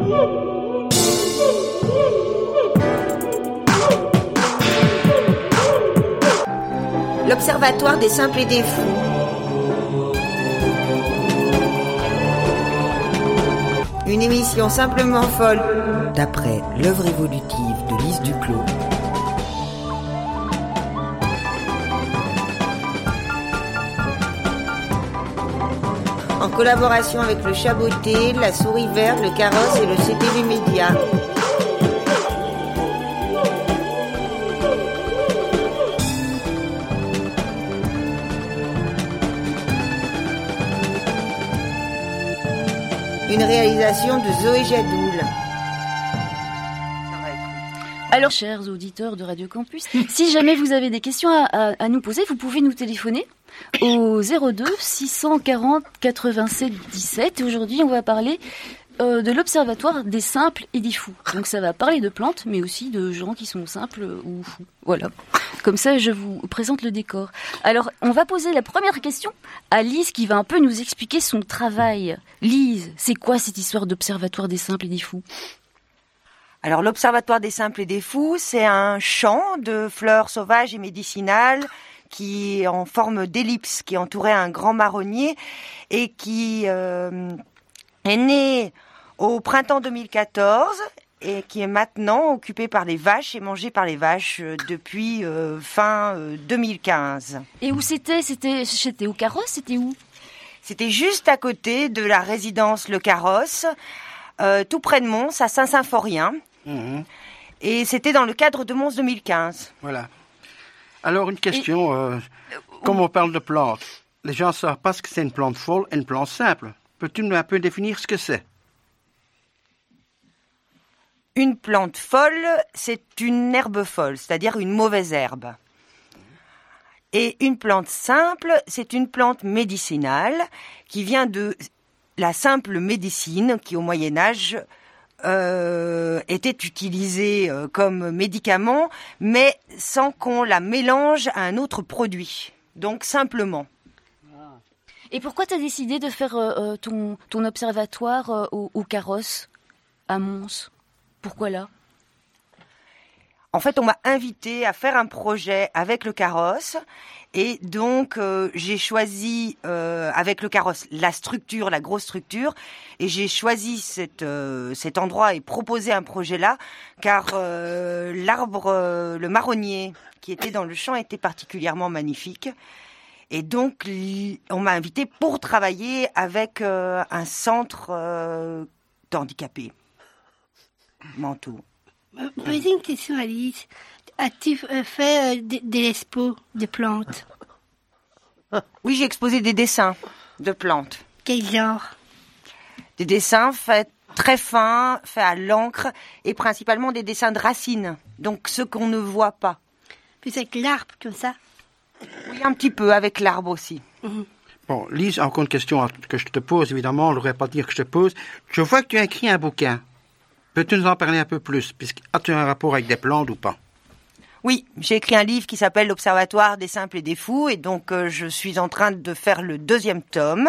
L'Observatoire des simples et des fous. Une émission simplement folle, d'après l'œuvre évolutive de Lise Duclos. En collaboration avec le Chaboté, la Souris Verte, le Carrosse et le CTV Média. Une réalisation de Zoé Jadoul. Alors, chers auditeurs de Radio Campus, si jamais vous avez des questions à nous poser, vous pouvez nous téléphoner au 02 640 87 17. Et aujourd'hui, on va parler de l'Observatoire des simples et des fous. Donc ça va parler de plantes, mais aussi de gens qui sont simples ou fous. Voilà. Comme ça, je vous présente le décor. Alors, on va poser la première question à Lise qui va un peu nous expliquer son travail. Lise, c'est quoi cette histoire d'Observatoire des simples et des fous ? Alors, l'Observatoire des simples et des fous, c'est un champ de fleurs sauvages et médicinales qui est en forme d'ellipse, qui entourait un grand marronnier et qui est né au printemps 2014 et qui est maintenant occupé par les vaches et mangé par les vaches depuis fin 2015. Et où c'était au Carrosse, c'était où ? C'était juste à côté de la résidence Le Carrosse, tout près de Mons, à Saint-Symphorien. Mmh. Et c'était dans le cadre de Mons 2015. Voilà. Alors une question, comme on parle de plantes, les gens ne savent pas ce que c'est une plante folle et une plante simple. Peux-tu un peu définir ce que c'est ? Une plante folle, c'est une herbe folle, c'est-à-dire une mauvaise herbe. Et une plante simple, c'est une plante médicinale qui vient de la simple médecine qui, au Moyen-Âge, était utilisée comme médicament, mais sans qu'on la mélange à un autre produit. Donc, simplement. Et pourquoi tu as décidé de faire ton observatoire au Carrosse, à Mons ? Pourquoi là ? En fait, on m'a invité à faire un projet avec le Carrosse. Et donc, j'ai choisi avec le Carrosse la structure, la grosse structure. Et j'ai choisi cet endroit et proposé un projet là, car l'arbre, le marronnier qui était dans le champ était particulièrement magnifique. Et donc, on m'a invité pour travailler avec un centre d'handicapés mentaux. Posez une question, Alice. As-tu fait des expos de plantes ? Oui, j'ai exposé des dessins de plantes. Quel genre ? Des dessins faits très fins, faits à l'encre, et principalement des dessins de racines, donc ceux qu'on ne voit pas. Puis avec l'arbre, comme ça ? Oui, un petit peu, avec l'arbre aussi. Mmh. Bon, Lise, encore une question que je te pose, évidemment, on ne devrait pas dire que je te pose. Je vois que tu as écrit un bouquin. Peux-tu nous en parler un peu plus ? As-tu un rapport avec des plantes ou pas ? Oui, j'ai écrit un livre qui s'appelle L'Observatoire des simples et des fous, et donc je suis en train de faire le 2e tome.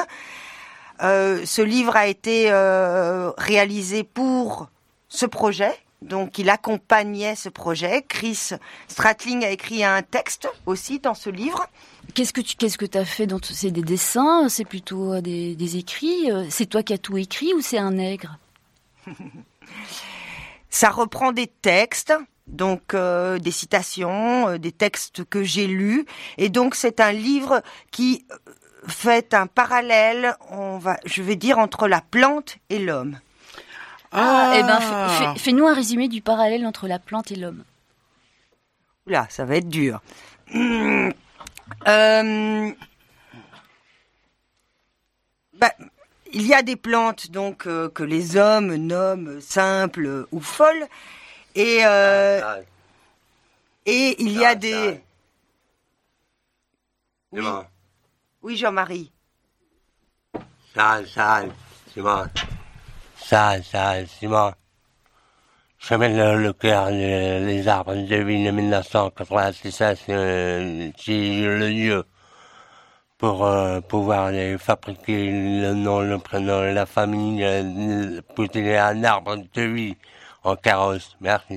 Ce livre a été réalisé pour ce projet, donc il accompagnait ce projet. Chris Stratling a écrit un texte aussi dans ce livre. Qu'est-ce que tu as fait dans c'est des dessins, c'est plutôt des écrits, c'est toi qui as tout écrit ou c'est un nègre ? Ça reprend des textes, donc des citations, des textes que j'ai lus, et donc c'est un livre qui fait un parallèle, je vais dire, entre la plante et l'homme. Eh ben, fais-nous un résumé du parallèle entre la plante et l'homme. Oula, ça va être dur. Il y a des plantes donc que les hommes nomment simples ou folles, et il y a des. Oui, oui, Jean-Marie. Simon. Je mets le cœur, les arbres de 1996, c'est le lieu. pour pouvoir fabriquer le nom, le prénom, la famille, poser un arbre de vie en carrosse. Merci.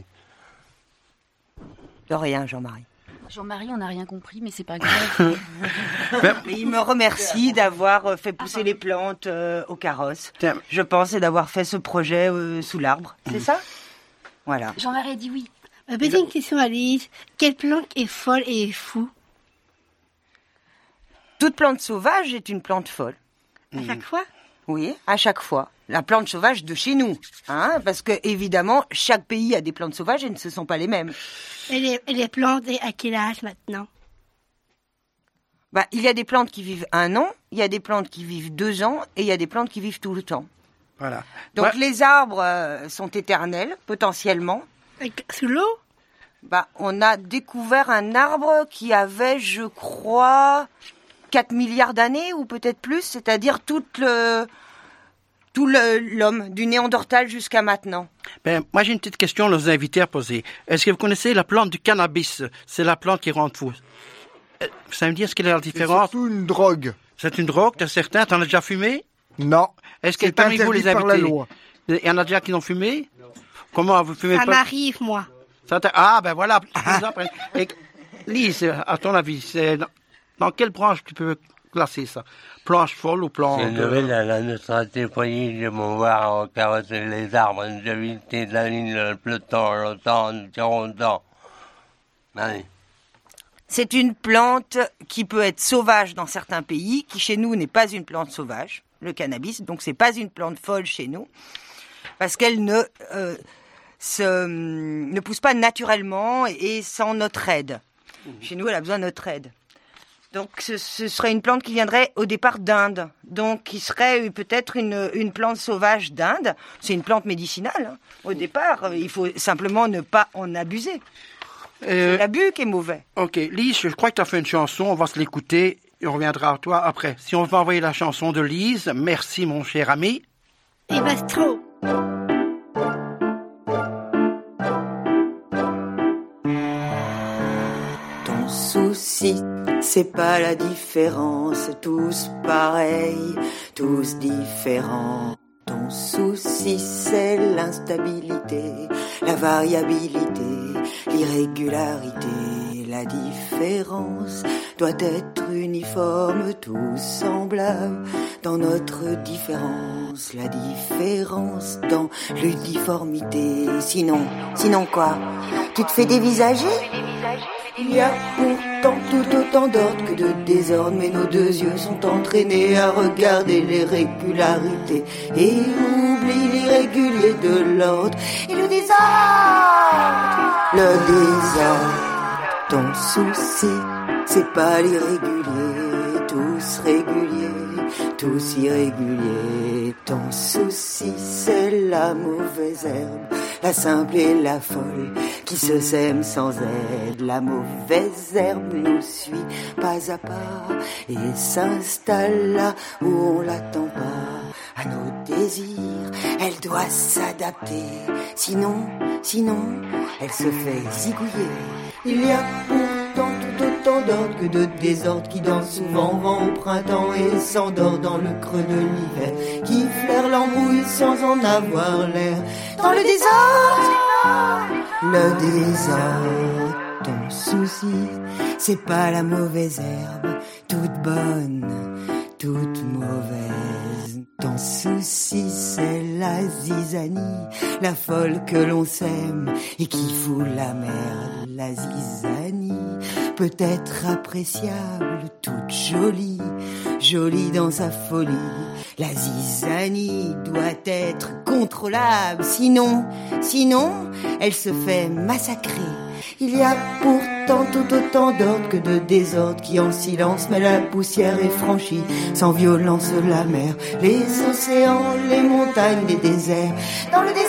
De rien, Jean-Marie. Jean-Marie, on n'a rien compris, mais c'est pas grave. Mais il me remercie d'avoir fait pousser les plantes au carrosse. Tiens. Je pense et d'avoir fait ce projet sous l'arbre. C'est ça? Voilà. Jean-Marie a dit oui. Petite question, Alice. Quelle plante est folle et fou? Toute plante sauvage est une plante folle. À chaque fois? Oui, à chaque fois. La plante sauvage de chez nous, hein, parce que évidemment chaque pays a des plantes sauvages et ce ne sont pas les mêmes. Et les plantes, à quel âge maintenant? Bah, il y a des plantes qui vivent 1 an, il y a des plantes qui vivent 2 ans et il y a des plantes qui vivent tout le temps. Voilà. Donc Ouais. les arbres sont éternels potentiellement. Sous l'eau? Bah, on a découvert un arbre qui avait, je crois, 4 milliards d'années ou peut-être plus, c'est-à-dire l'homme, du Néandertal jusqu'à maintenant. Ben, moi, j'ai une petite question à nos invités à poser. Est-ce que vous connaissez la plante du cannabis? C'est la plante qui rend fou. Vous savez me dire ce qu'est la C'est différence? surtout une drogue. C'est une drogue, t'as certain? T'en as déjà fumé? Non. Est-ce que C'est parmi vous, interdit les par la invités, loi. il y en a déjà qui l'ont fumé? Comment vous fumez Ça pas? m'arrive, moi. Ah, ben voilà. Et, Lise, à ton avis, c'est dans quelle branche tu peux classer ça? Planche folle ou planche? C'est nouvelle à la neutralité foyer de mon voir en carrosser les arbres, d'éviter la ligne, le peloton, longtemps. Allez. C'est une plante qui peut être sauvage dans certains pays, qui chez nous n'est pas une plante sauvage, le cannabis, donc c'est pas une plante folle chez nous, parce qu'elle ne pousse pas naturellement et sans notre aide. Chez nous, elle a besoin de notre aide. Donc ce serait une plante qui viendrait au départ d'Inde, donc qui serait peut-être une plante sauvage d'Inde. C'est une plante médicinale, hein. Au départ, il faut simplement ne pas en abuser. L'abus qui est mauvais. Ok, Lise, je crois que tu as fait une chanson, on va se l'écouter et on reviendra à toi après. Si on va envoyer la chanson de Lise, merci mon cher ami. Et Bastro. Ton souci, c'est pas la différence, tous pareils, tous différents. Ton souci, c'est l'instabilité, la variabilité, l'irrégularité. La différence doit être uniforme, tous semblables dans notre différence. La différence dans l'uniformité. Sinon quoi? Tu te fais dévisager? Il y a pourtant tout autant d'ordre que de désordre, mais nos 2 yeux sont entraînés à regarder les régularités et oublient l'irrégulier de l'ordre et le désordre. Le désordre, ton souci, c'est pas l'irrégulier, tous réguliers, tous irréguliers. Ton souci, c'est la mauvaise herbe, la simple et la folle, qui se sème sans aide. La mauvaise herbe nous suit pas à pas et s'installe là où on l'attend pas. À nos désirs, elle doit s'adapter, sinon, elle se fait zigouiller. Il y a pourtant tout autant d'ordre que de désordre qui danse souvent vent au printemps et s'endort dans le creux de l'hiver, qui flaire l'embrouille sans en avoir l'air. Dans le désordre, ton souci, c'est pas la mauvaise herbe, toute bonne, toute mauvaise. Ton souci, c'est la zizanie, la folle que l'on sème et qui fout la merde. La zizanie peut être appréciable, toute jolie, jolie dans sa folie. La zizanie doit être contrôlable, sinon, elle se fait massacrer. Il y a pourtant tout autant d'ordre que de désordre qui en silence met la poussière et franchit sans violence la mer, les océans, les montagnes, les déserts. Dans le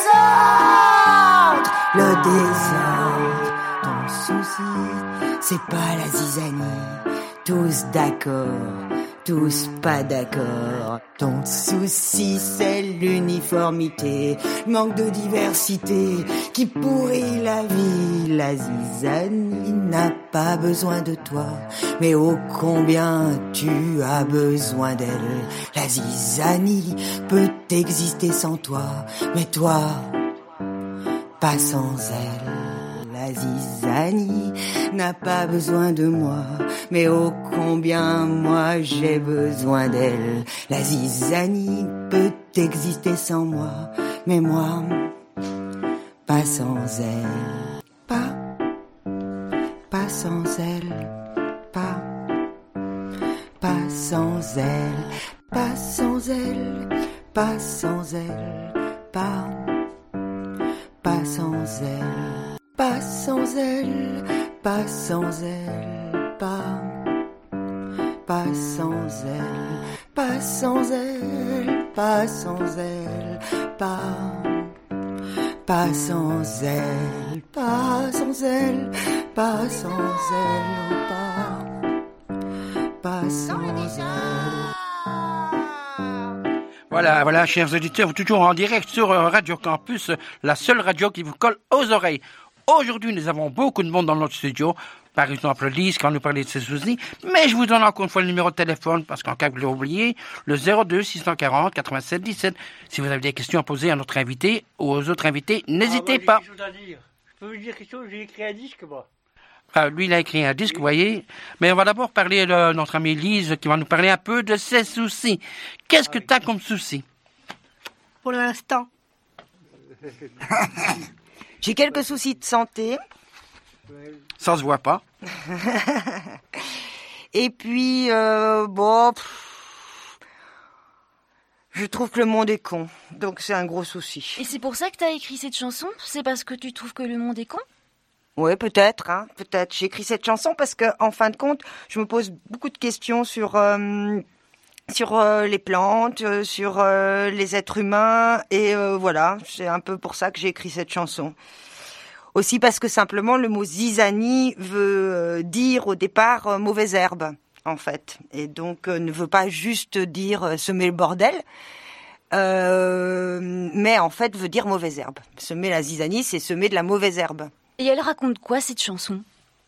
désordre, ton souci, c'est pas la zizanie, tous d'accord, tous pas d'accord. Ton souci c'est l'uniformité, le manque de diversité qui pourrit la vie. La zizanie n'a pas besoin de toi, mais ô combien tu as besoin d'elle. La zizanie peut exister sans toi, mais toi, pas sans elle. La zizanie n'a pas besoin de moi, mais ô combien moi j'ai besoin d'elle. La zizanie peut exister sans moi, mais moi, pas sans elle. Pas sans elle. Pas sans elle. Pas sans elle. Pas sans elle. Pas sans elle. Pas sans elle, pas sans elle, pas sans elle, pas sans elle, pas sans elle, pas sans elle, pas sans elle, pas sans elle, pas sans elle. Voilà, chers auditeurs, toujours en direct sur Radio Campus, la seule radio qui vous colle aux oreilles. Aujourd'hui, nous avons beaucoup de monde dans notre studio. Par exemple, Lise, quand nous parlait de ses soucis. Mais je vous donne encore une fois le numéro de téléphone, parce qu'en cas que vous l'avez oublié, le 02 640 87 17. Si vous avez des questions à poser à notre invité ou aux autres invités, n'hésitez pas. J'ai quelque chose à dire. Je peux vous dire quelque chose, j'ai écrit un disque, moi. Lui, il a écrit un disque, vous voyez. Mais on va d'abord parler de notre amie Lise, qui va nous parler un peu de ses soucis. Qu'est-ce que tu as comme soucis? Pour l'instant. J'ai quelques soucis de santé. Ça se voit pas. Et puis, je trouve que le monde est con. Donc c'est un gros souci. Et c'est pour ça que t'as écrit cette chanson? C'est parce que tu trouves que le monde est con? Ouais, peut-être, peut-être. J'ai écrit cette chanson parce que, en fin de compte, je me pose beaucoup de questions sur les plantes, sur les êtres humains, et voilà, c'est un peu pour ça que j'ai écrit cette chanson. Aussi parce que simplement le mot zizanie veut dire au départ mauvaise herbe, en fait, et donc ne veut pas juste dire semer le bordel, mais en fait veut dire mauvaise herbe. Semer la zizanie, c'est semer de la mauvaise herbe. Et elle raconte quoi, cette chanson?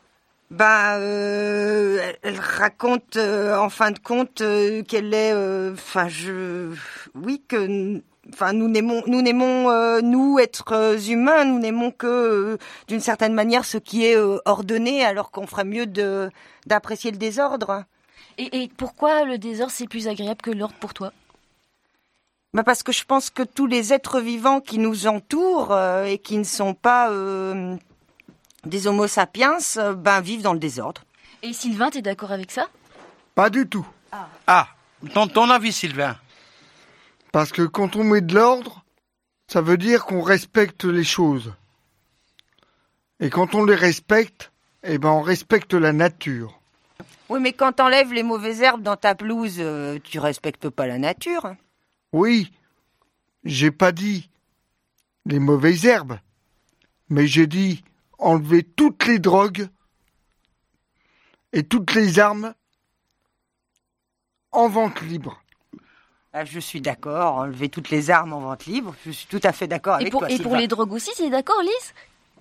Elle raconte en fin de compte qu'elle est, nous n'aimons nous êtres humains, nous n'aimons que d'une certaine manière ce qui est ordonné, alors qu'on ferait mieux d'apprécier le désordre. Et pourquoi le désordre c'est plus agréable que l'ordre pour toi? Parce que je pense que tous les êtres vivants qui nous entourent et qui ne sont pas des homo sapiens, vivent dans le désordre. Et Sylvain, t'es d'accord avec ça? Pas du tout. Ton avis, Sylvain? Parce que quand on met de l'ordre, ça veut dire qu'on respecte les choses. Et quand on les respecte, on respecte la nature. Oui, mais quand t'enlèves les mauvaises herbes dans ta pelouse, tu respectes pas la nature. Oui, j'ai pas dit les mauvaises herbes, mais j'ai dit enlever toutes les drogues et toutes les armes en vente libre. Je suis d'accord, enlever toutes les armes en vente libre, je suis tout à fait d'accord avec toi. Et pour les drogues aussi, c'est d'accord, Lise?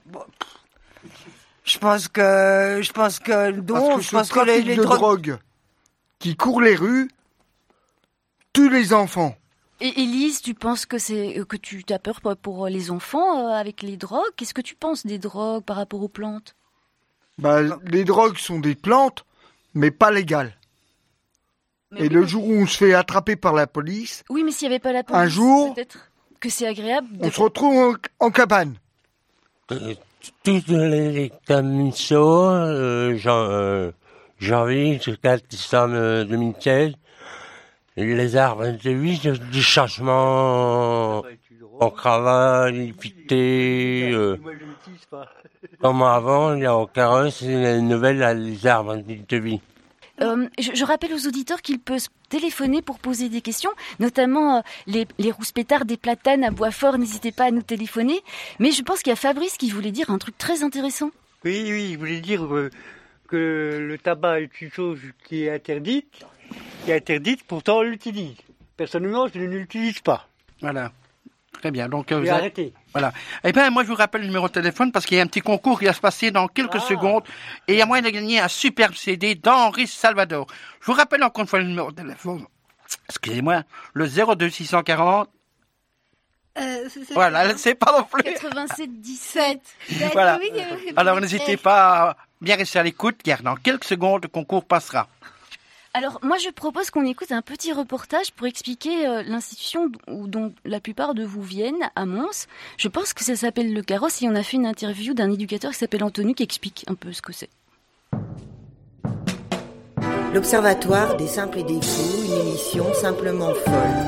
Je pense que les drogues qui courent les rues tuent les enfants. Et Lise, tu penses que tu as peur pour les enfants avec les drogues? Qu'est-ce que tu penses des drogues par rapport aux plantes? Les drogues sont des plantes, mais pas légales. Le jour où on se fait attraper par la police... Oui, mais s'il n'y avait pas la police, un jour, peut-être que c'est agréable... On se retrouve en cabane. Toutes les commissions, janvier jusqu'à décembre 2016, les arbres de vie, du changement en cravate, épité, comme avant, il y a en carrosse, c'est une nouvelle, les arbres de vie. Je rappelle aux auditeurs qu'ils peuvent téléphoner pour poser des questions, notamment les rouspétards des platanes à Boisfort, n'hésitez pas à nous téléphoner. Mais je pense qu'il y a Fabrice qui voulait dire un truc très intéressant. Oui, je voulais dire que le tabac est une chose qui est interdite, qui est interdite, pourtant on l'utilise. Personnellement, je ne l'utilise pas. Voilà. Très bien. Donc, J'ai arrêté. Voilà. Eh bien, moi, je vous rappelle le numéro de téléphone parce qu'il y a un petit concours qui va se passer dans quelques secondes et il y a moyen de gagner un superbe CD d'Henri Salvador. Je vous rappelle encore une fois le numéro de téléphone. Excusez-moi. Le 02 640. Voilà, c'est pas non plus. 87 17. Voilà. Alors, n'hésitez pas à bien rester à l'écoute car dans quelques secondes, le concours passera. Alors, moi, je propose qu'on écoute un petit reportage pour expliquer l'institution dont la plupart de vous viennent, à Mons. Je pense que ça s'appelle Le Carrosse et on a fait une interview d'un éducateur qui s'appelle Anthony qui explique un peu ce que c'est. L'Observatoire des simples et des fous, une émission simplement folle.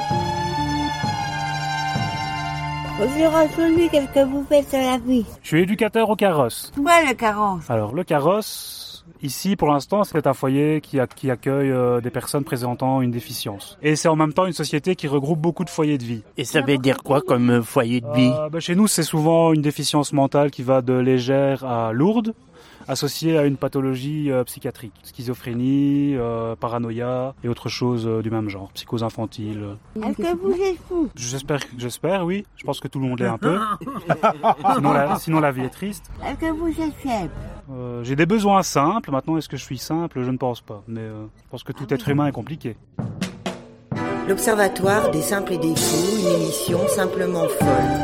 Bonjour Anthony, qu'est-ce que vous faites à la vie? Je suis éducateur au Carrosse. Quoi le Carrosse? Alors le Carrosse, ici pour l'instant c'est un foyer qui accueille des personnes présentant une déficience. Et c'est en même temps une société qui regroupe beaucoup de foyers de vie. Et ça veut dire quoi comme foyer de vie? Chez nous c'est souvent une déficience mentale qui va de légère à lourde, associée à une pathologie psychiatrique, schizophrénie, paranoïa et autre chose du même genre, psychose infantile. Est-ce que vous êtes fou? J'espère, oui. Je pense que tout le monde l'est un peu. Sinon la vie est triste. Est-ce que vous êtes faible? J'ai des besoins simples. Maintenant, est-ce que je suis simple? Je ne pense pas. Mais je pense que tout être humain est compliqué. L'Observatoire des simples et des fous, une émission simplement folle.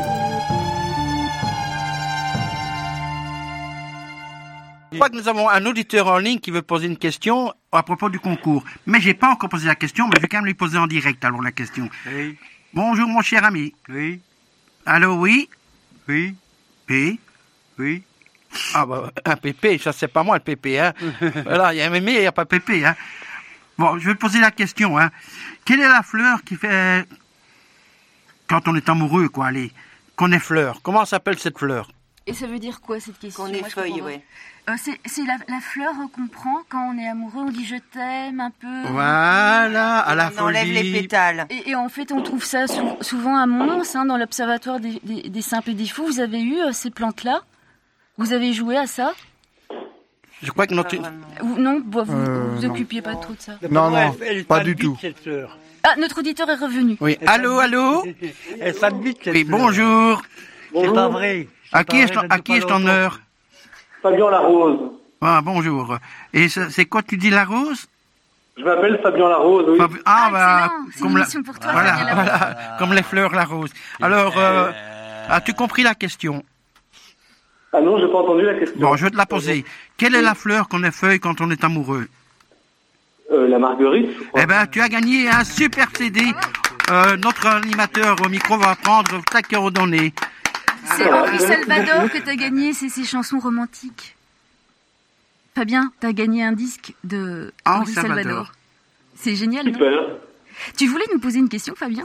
Je crois que nous avons un auditeur en ligne qui veut poser une question à propos du concours. Mais j'ai pas encore posé la question, mais je vais quand même lui poser en direct alors la question. Oui. Bonjour mon cher ami. Oui. Allô, oui? Oui. P? Oui. Ah bah, un pépé, ça c'est pas moi le pépé, hein. Voilà, il y a un mémé, il n'y a pas pépé, hein. Bon, je vais poser la question, hein. Quelle est la fleur qui fait... Quand on est amoureux, quoi, allez, qu'on est fleur. Comment s'appelle cette fleur? Et ça veut dire quoi cette question? Qu'on effeuille, oui. C'est la fleur qu'on prend quand on est amoureux, on dit je t'aime un peu. Voilà, à la folie. On enlève les pétales. Et en fait, on trouve ça souvent à Mons, dans l'Observatoire des simples et des fous. Vous avez eu ces plantes-là? Vous avez joué à ça? Je crois que notre... Non, vous occupiez pas trop de ça. Non, pas du tout. Cette fleur. Ah, notre auditeur est revenu. Oui, allô? Elle s'habite cette Oui, fleur. bonjour. C'est pas vrai. À qui est-ce honneur? Fabien Larose. Ah, bonjour. Et c'est quoi tu dis, la rose? Je m'appelle Fabien Larose, oui. C'est une mission pour toi, Fabien Larose. Voilà, comme les fleurs, la rose. Alors, as-tu compris la question? Ah non, j'ai pas entendu la question. Bon, je vais te la poser. Quelle est la fleur qu'on effeuille quand on est amoureux? La marguerite, je crois. Eh ben, tu as gagné un super CD. Notre animateur au micro va prendre ta coordonnée. C'est Henri Salvador que t'as gagné, c'est ses chansons romantiques. Fabien, t'as gagné un disque de Henri Salvador. C'est génial, super. Non? Tu voulais nous poser une question, Fabien?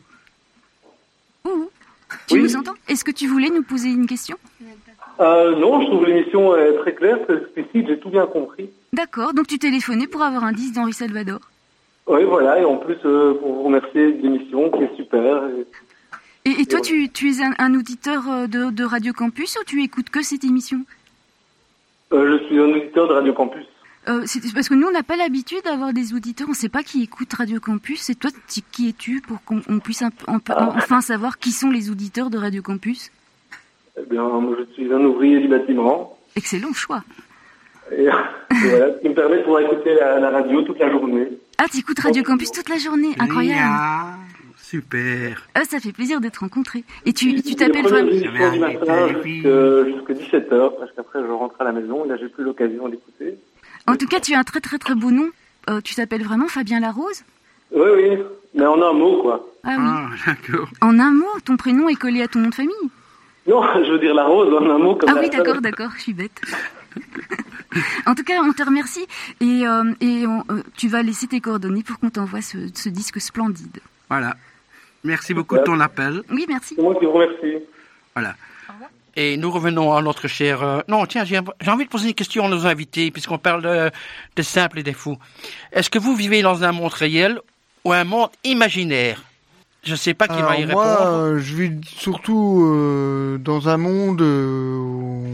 Tu nous entends? Est-ce que tu voulais nous poser une question? Non, je trouve l'émission très claire, très explicite, j'ai tout bien compris. D'accord, donc tu téléphonais pour avoir un disque d'Henri Salvador. Oui, voilà, et en plus, pour vous remercier de l'émission qui est super. Et toi, tu es un auditeur de Radio Campus ou tu écoutes que cette émission? Je suis un auditeur de Radio Campus. C'est parce que nous, on n'a pas l'habitude d'avoir des auditeurs, on ne sait pas qui écoute Radio Campus. Et toi, qui es-tu pour qu'on puisse enfin savoir qui sont les auditeurs de Radio Campus? Eh bien, moi, je suis un ouvrier du bâtiment. Excellent choix. Et voilà, ce qui me permet de pouvoir écouter la radio toute la journée. Ah, tu écoutes Radio Campus toute la journée, incroyable. Ah, super. Ça fait plaisir d'être rencontré. Et tu t'appelles vraiment... Du matin jusqu'à 17h, parce qu'après je rentre à la maison, et là j'ai plus l'occasion d'écouter. En tout cas, tu as un très très très beau nom. Tu t'appelles vraiment Fabien Larose? Oui, mais en un mot, quoi. Ah oui. D'accord. En un mot, ton prénom est collé à ton nom de famille? Non, je veux dire Larose en un mot comme Ah oui, d'accord, je suis bête. En tout cas, on te remercie et tu vas laisser tes coordonnées pour qu'on t'envoie ce disque splendide. Voilà. Merci beaucoup de ton appel. Oui, merci. C'est moi qui vous remercie. Voilà. Et nous revenons à notre cher... Non, tiens, j'ai envie de poser une question à nos invités, puisqu'on parle des simples et des fous. Est-ce que vous vivez dans un monde réel ou un monde imaginaire? Je ne sais pas qui va y répondre. Moi, je vis surtout dans un monde où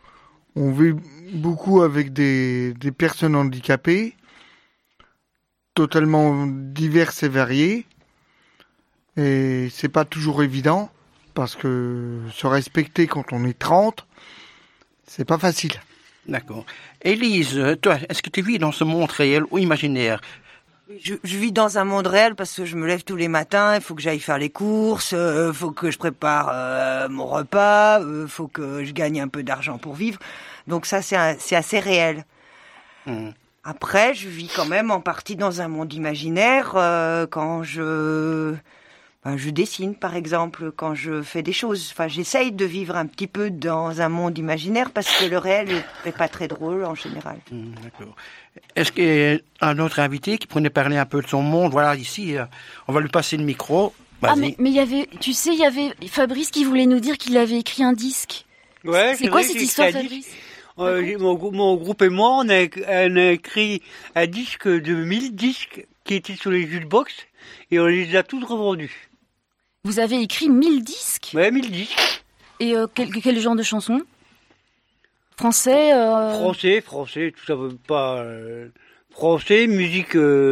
on vit beaucoup avec des personnes handicapées. totalement diverses et variées. Et c'est pas toujours évident, parce que se respecter quand on est 30, c'est pas facile. D'accord. Élise, toi, est-ce que tu vis dans ce monde réel ou imaginaire? Je vis dans un monde réel parce que je me lève tous les matins, il faut que j'aille faire les courses, faut que je prépare mon repas, faut que je gagne un peu d'argent pour vivre. Donc ça, c'est assez réel. Après, je vis quand même en partie dans un monde imaginaire quand je dessine, par exemple, quand je fais des choses. Enfin, j'essaye de vivre un petit peu dans un monde imaginaire parce que le réel est pas très drôle en général. D'accord. Est-ce qu'il y a un autre invité qui pourrait parler un peu de son monde? Voilà, ici, on va lui passer le micro. Vas-y. Ah, mais il y avait, tu sais, il y avait Fabrice qui voulait nous dire qu'il avait écrit un disque. Ouais, c'est quoi cette histoire, Fabrice? Mon groupe et moi, on a écrit un disque de 1000 disques qui étaient sur les jukebox et on les a tous revendus. Vous avez écrit 1000 disques? Ouais, 1000 disques. Et quel genre de chansons? Français Français, tout ça veut pas... français, musique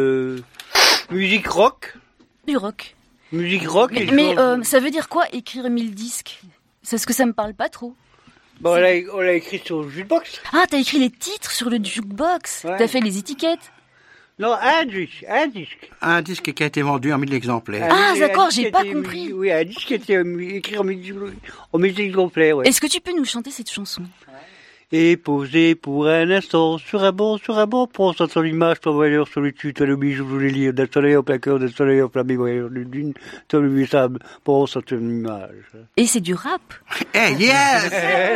rock. Du rock. Musique rock. Mais ça veut dire quoi, écrire 1000 disques? C'est ce que ça me parle pas trop. Bon, on l'a écrit sur le jukebox. Ah, t'as écrit les titres sur le jukebox. Ouais. T'as fait les étiquettes. Non, un disque. Un disque qui a été vendu en 1000 exemplaires. Ah, d'accord, j'ai pas compris. Oui, un disque qui a été écrit en 1000 exemplaires, ouais. Est-ce que tu peux nous chanter cette chanson? Et poser pour un instant sur un banc, pense à son image, ton valeur, solitude, toi le bijou, je voulais lire, d'un soleil au plein cœur, d'un soleil au plein mémoire, d'une, toi le sable, pense à ton image. Et c'est du rap? Hey, yes!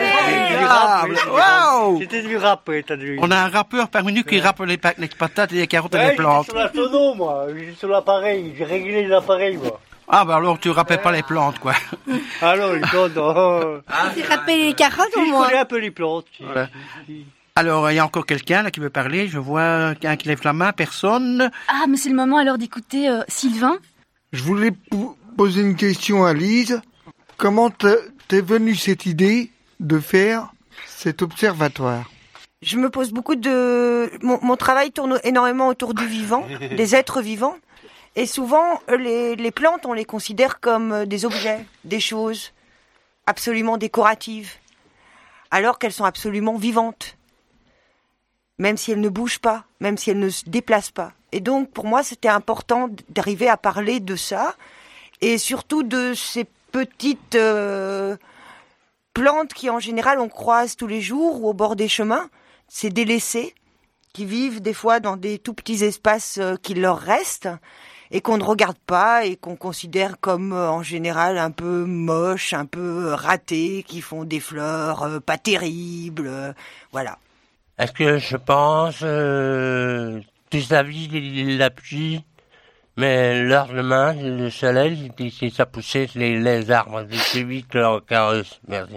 C'était du rap, ouais, t'as vu. On a un rappeur parmi nous qui rappe les patates et les carottes et les plantes. J'étais sur la sono, moi, j'étais sur l'appareil, j'ai réglé les appareils, moi. Ah, bah alors tu rappelles pas les plantes, quoi. Alors, les plantes, non. Tu rappelles les carottes au moins? Je connais un peu les plantes. Voilà. Alors, il y a encore quelqu'un là qui veut parler. Je vois quelqu'un qui lève la main, personne. Ah, mais c'est le moment alors d'écouter Sylvain. Je voulais poser une question à Lise. Comment t'es venue cette idée de faire cet observatoire? Je me pose beaucoup de... Mon travail tourne énormément autour du vivant, des êtres vivants. Et souvent, les plantes, on les considère comme des objets, des choses absolument décoratives, alors qu'elles sont absolument vivantes, même si elles ne bougent pas, même si elles ne se déplacent pas. Et donc, pour moi, c'était important d'arriver à parler de ça, et surtout de ces petites plantes qui, en général, on croise tous les jours ou au bord des chemins, ces délaissés, qui vivent des fois dans des tout petits espaces qui leur restent, et qu'on ne regarde pas et qu'on considère comme en général un peu moches, un peu ratés, qui font des fleurs pas terribles, voilà. Est-ce que je pense toute la vie la pluie, mais l'ornement, le soleil, ça poussait les arbres, c'est vite leur carrosse. Merci.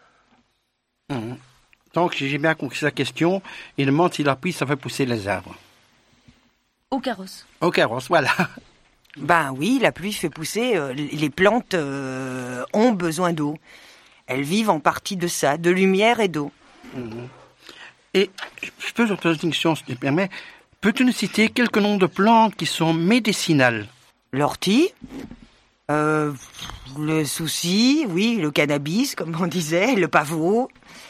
Donc, j'ai bien compris sa question. Il demande si la pluie, ça fait pousser les arbres. Au carrosse. Au carrosse, voilà. Ben oui, la pluie fait pousser. Les plantes ont besoin d'eau. Elles vivent en partie de ça, de lumière et d'eau. Et je peux te poser une question, si tu me permets. Peux-tu nous citer quelques noms de plantes qui sont médicinales? L'ortie, le souci, oui, le cannabis, comme on disait, le pavot,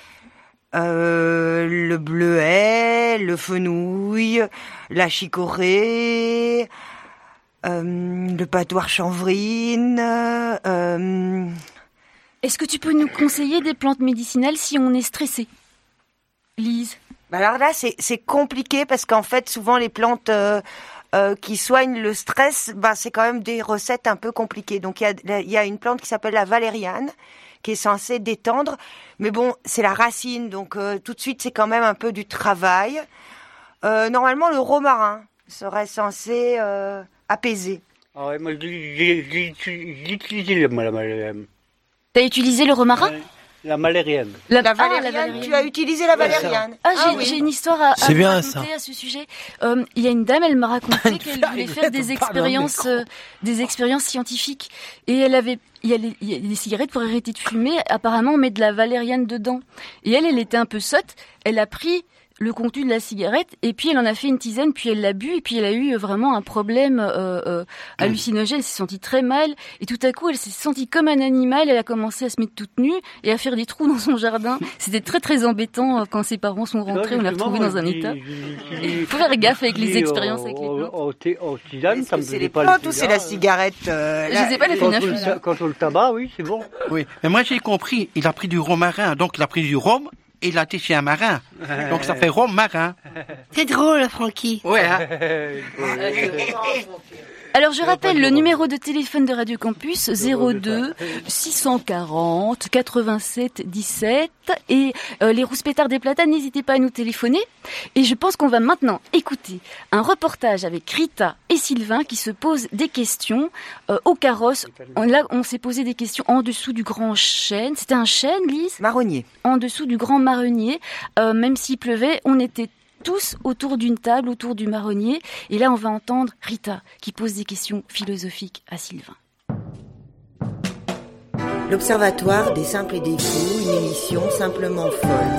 le bleuet, le fenouil, la chicorée, le patoir chanvrine. Est-ce que tu peux nous conseiller des plantes médicinales si on est stressé, Lise? Alors là, c'est compliqué parce qu'en fait, souvent les plantes qui soignent le stress, c'est quand même des recettes un peu compliquées. Donc il y a une plante qui s'appelle la valériane, qui est censée détendre, mais bon, c'est la racine, donc tout de suite c'est quand même un peu du travail. Normalement, le romarin serait censé apaiser. Ah ouais, moi j'ai utilisé la valériane. T'as utilisé le romarin? Ouais. La valériane. La valériane. Tu as utilisé la valériane. J'ai une histoire à raconter à ce sujet. Il y a une dame, elle m'a raconté qu'elle voulait faire des expériences scientifiques. Et il y a des cigarettes pour arrêter de fumer. Apparemment, on met de la valériane dedans. Et elle était un peu sotte. Elle a pris le contenu de la cigarette, et puis elle en a fait une tisane, puis elle l'a bu, et puis elle a eu vraiment un problème hallucinogène. Elle s'est sentie très mal, et tout à coup, elle s'est sentie comme un animal. Elle a commencé à se mettre toute nue et à faire des trous dans son jardin. C'était très très embêtant quand ses parents sont rentrés. On l'a retrouvée dans un état. Il faut faire gaffe avec les expériences avec les plantes. En tisane, ça me C'est faisait les pas plantes ou c'est la cigarette Je sais pas, elle a fait une infusion. Quand on le tabac, oui, c'est bon. Oui, mais moi j'ai compris, il a pris du rhum marin, donc il a pris du rhum et il a été chez un marin. Donc ça fait rhum marin. C'est drôle, Francky. Ouais, hein. Alors je rappelle le numéro de téléphone de Radio Campus 02 640 87 17 et les rouspétards des Platanes, n'hésitez pas à nous téléphoner. Et je pense qu'on va maintenant écouter un reportage avec Rita et Sylvain qui se posent des questions au carrosse. Là, on s'est posé des questions en dessous du grand chêne. C'était un chêne, Lise ? Marronnier. En dessous du grand marronnier. Même s'il pleuvait, on était tous autour d'une table, autour du marronnier. Et là, on va entendre Rita qui pose des questions philosophiques à Sylvain. L'Observatoire des simples et des fous, une émission simplement folle.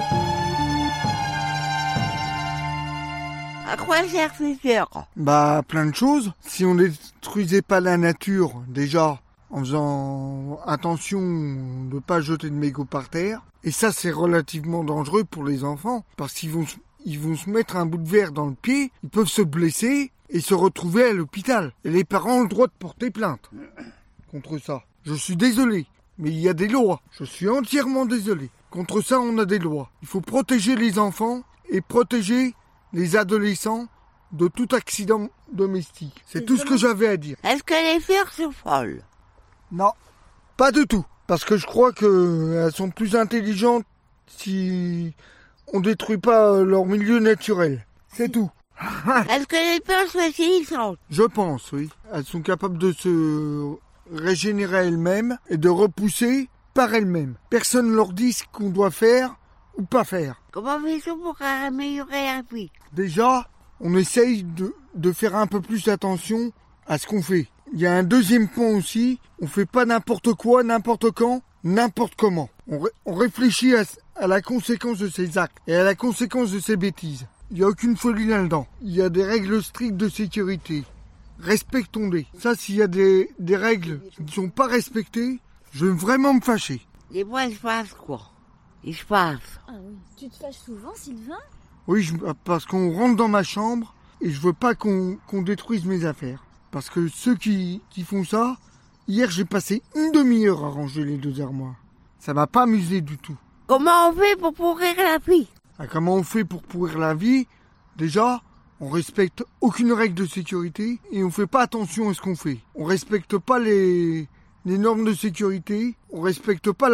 À quoi sert ce faire ? Bah, plein de choses. Si on détruisait pas la nature, déjà, en faisant attention de pas jeter de mégots par terre. Et ça, c'est relativement dangereux pour les enfants, parce qu'ils vont se mettre un bout de verre dans le pied, ils peuvent se blesser et se retrouver à l'hôpital. Et les parents ont le droit de porter plainte contre ça. Je suis désolé, mais il y a des lois. Je suis entièrement désolé. Contre ça, on a des lois. Il faut protéger les enfants et protéger les adolescents de tout accident domestique. C'est tout ce que j'avais à dire. Est-ce que les fers sont folles ? Non, pas du tout. Parce que je crois qu'elles sont plus intelligentes si on détruit pas leur milieu naturel. C'est tout. Est-ce que les peurs sont intelligentes ? Je pense, oui. Elles sont capables de se régénérer elles-mêmes et de repousser par elles-mêmes. Personne ne leur dit ce qu'on doit faire ou pas faire. Comment fait-on pour améliorer la vie ? Déjà, on essaye de faire un peu plus attention à ce qu'on fait. Il y a un deuxième point aussi, on fait pas n'importe quoi, n'importe quand, n'importe comment. On réfléchit à la conséquence de ses actes et à la conséquence de ses bêtises. Il n'y a aucune folie là-dedans. Il y a des règles strictes de sécurité. Respectons-les. Ça, s'il y a des règles qui ne sont pas respectées, je vais vraiment me fâcher. Et moi, je passe quoi ? Et je passe. Ah oui. Tu te fâches souvent, Sylvain ? Oui, parce qu'on rentre dans ma chambre et je veux pas qu'on détruise mes affaires. Parce que ceux qui font ça, hier j'ai passé une demi-heure à ranger les 2 armoires. Ça m'a pas amusé du tout. Comment on fait pour pourrir la vie ? Comment on fait pour pourrir la vie ? Déjà, on respecte aucune règle de sécurité et on fait pas attention à ce qu'on fait. On respecte pas les normes de sécurité, on respecte pas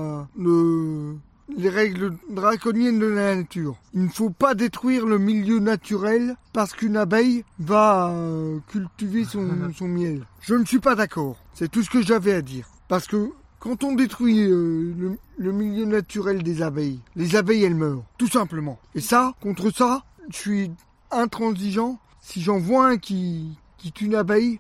les règles draconiennes de la nature. Il ne faut pas détruire le milieu naturel parce qu'une abeille va cultiver son miel. Je ne suis pas d'accord. C'est tout ce que j'avais à dire. Parce que quand on détruit le milieu naturel des abeilles, les abeilles elles meurent, tout simplement. Et ça, contre ça, je suis intransigeant. Si j'en vois un qui tue une abeille,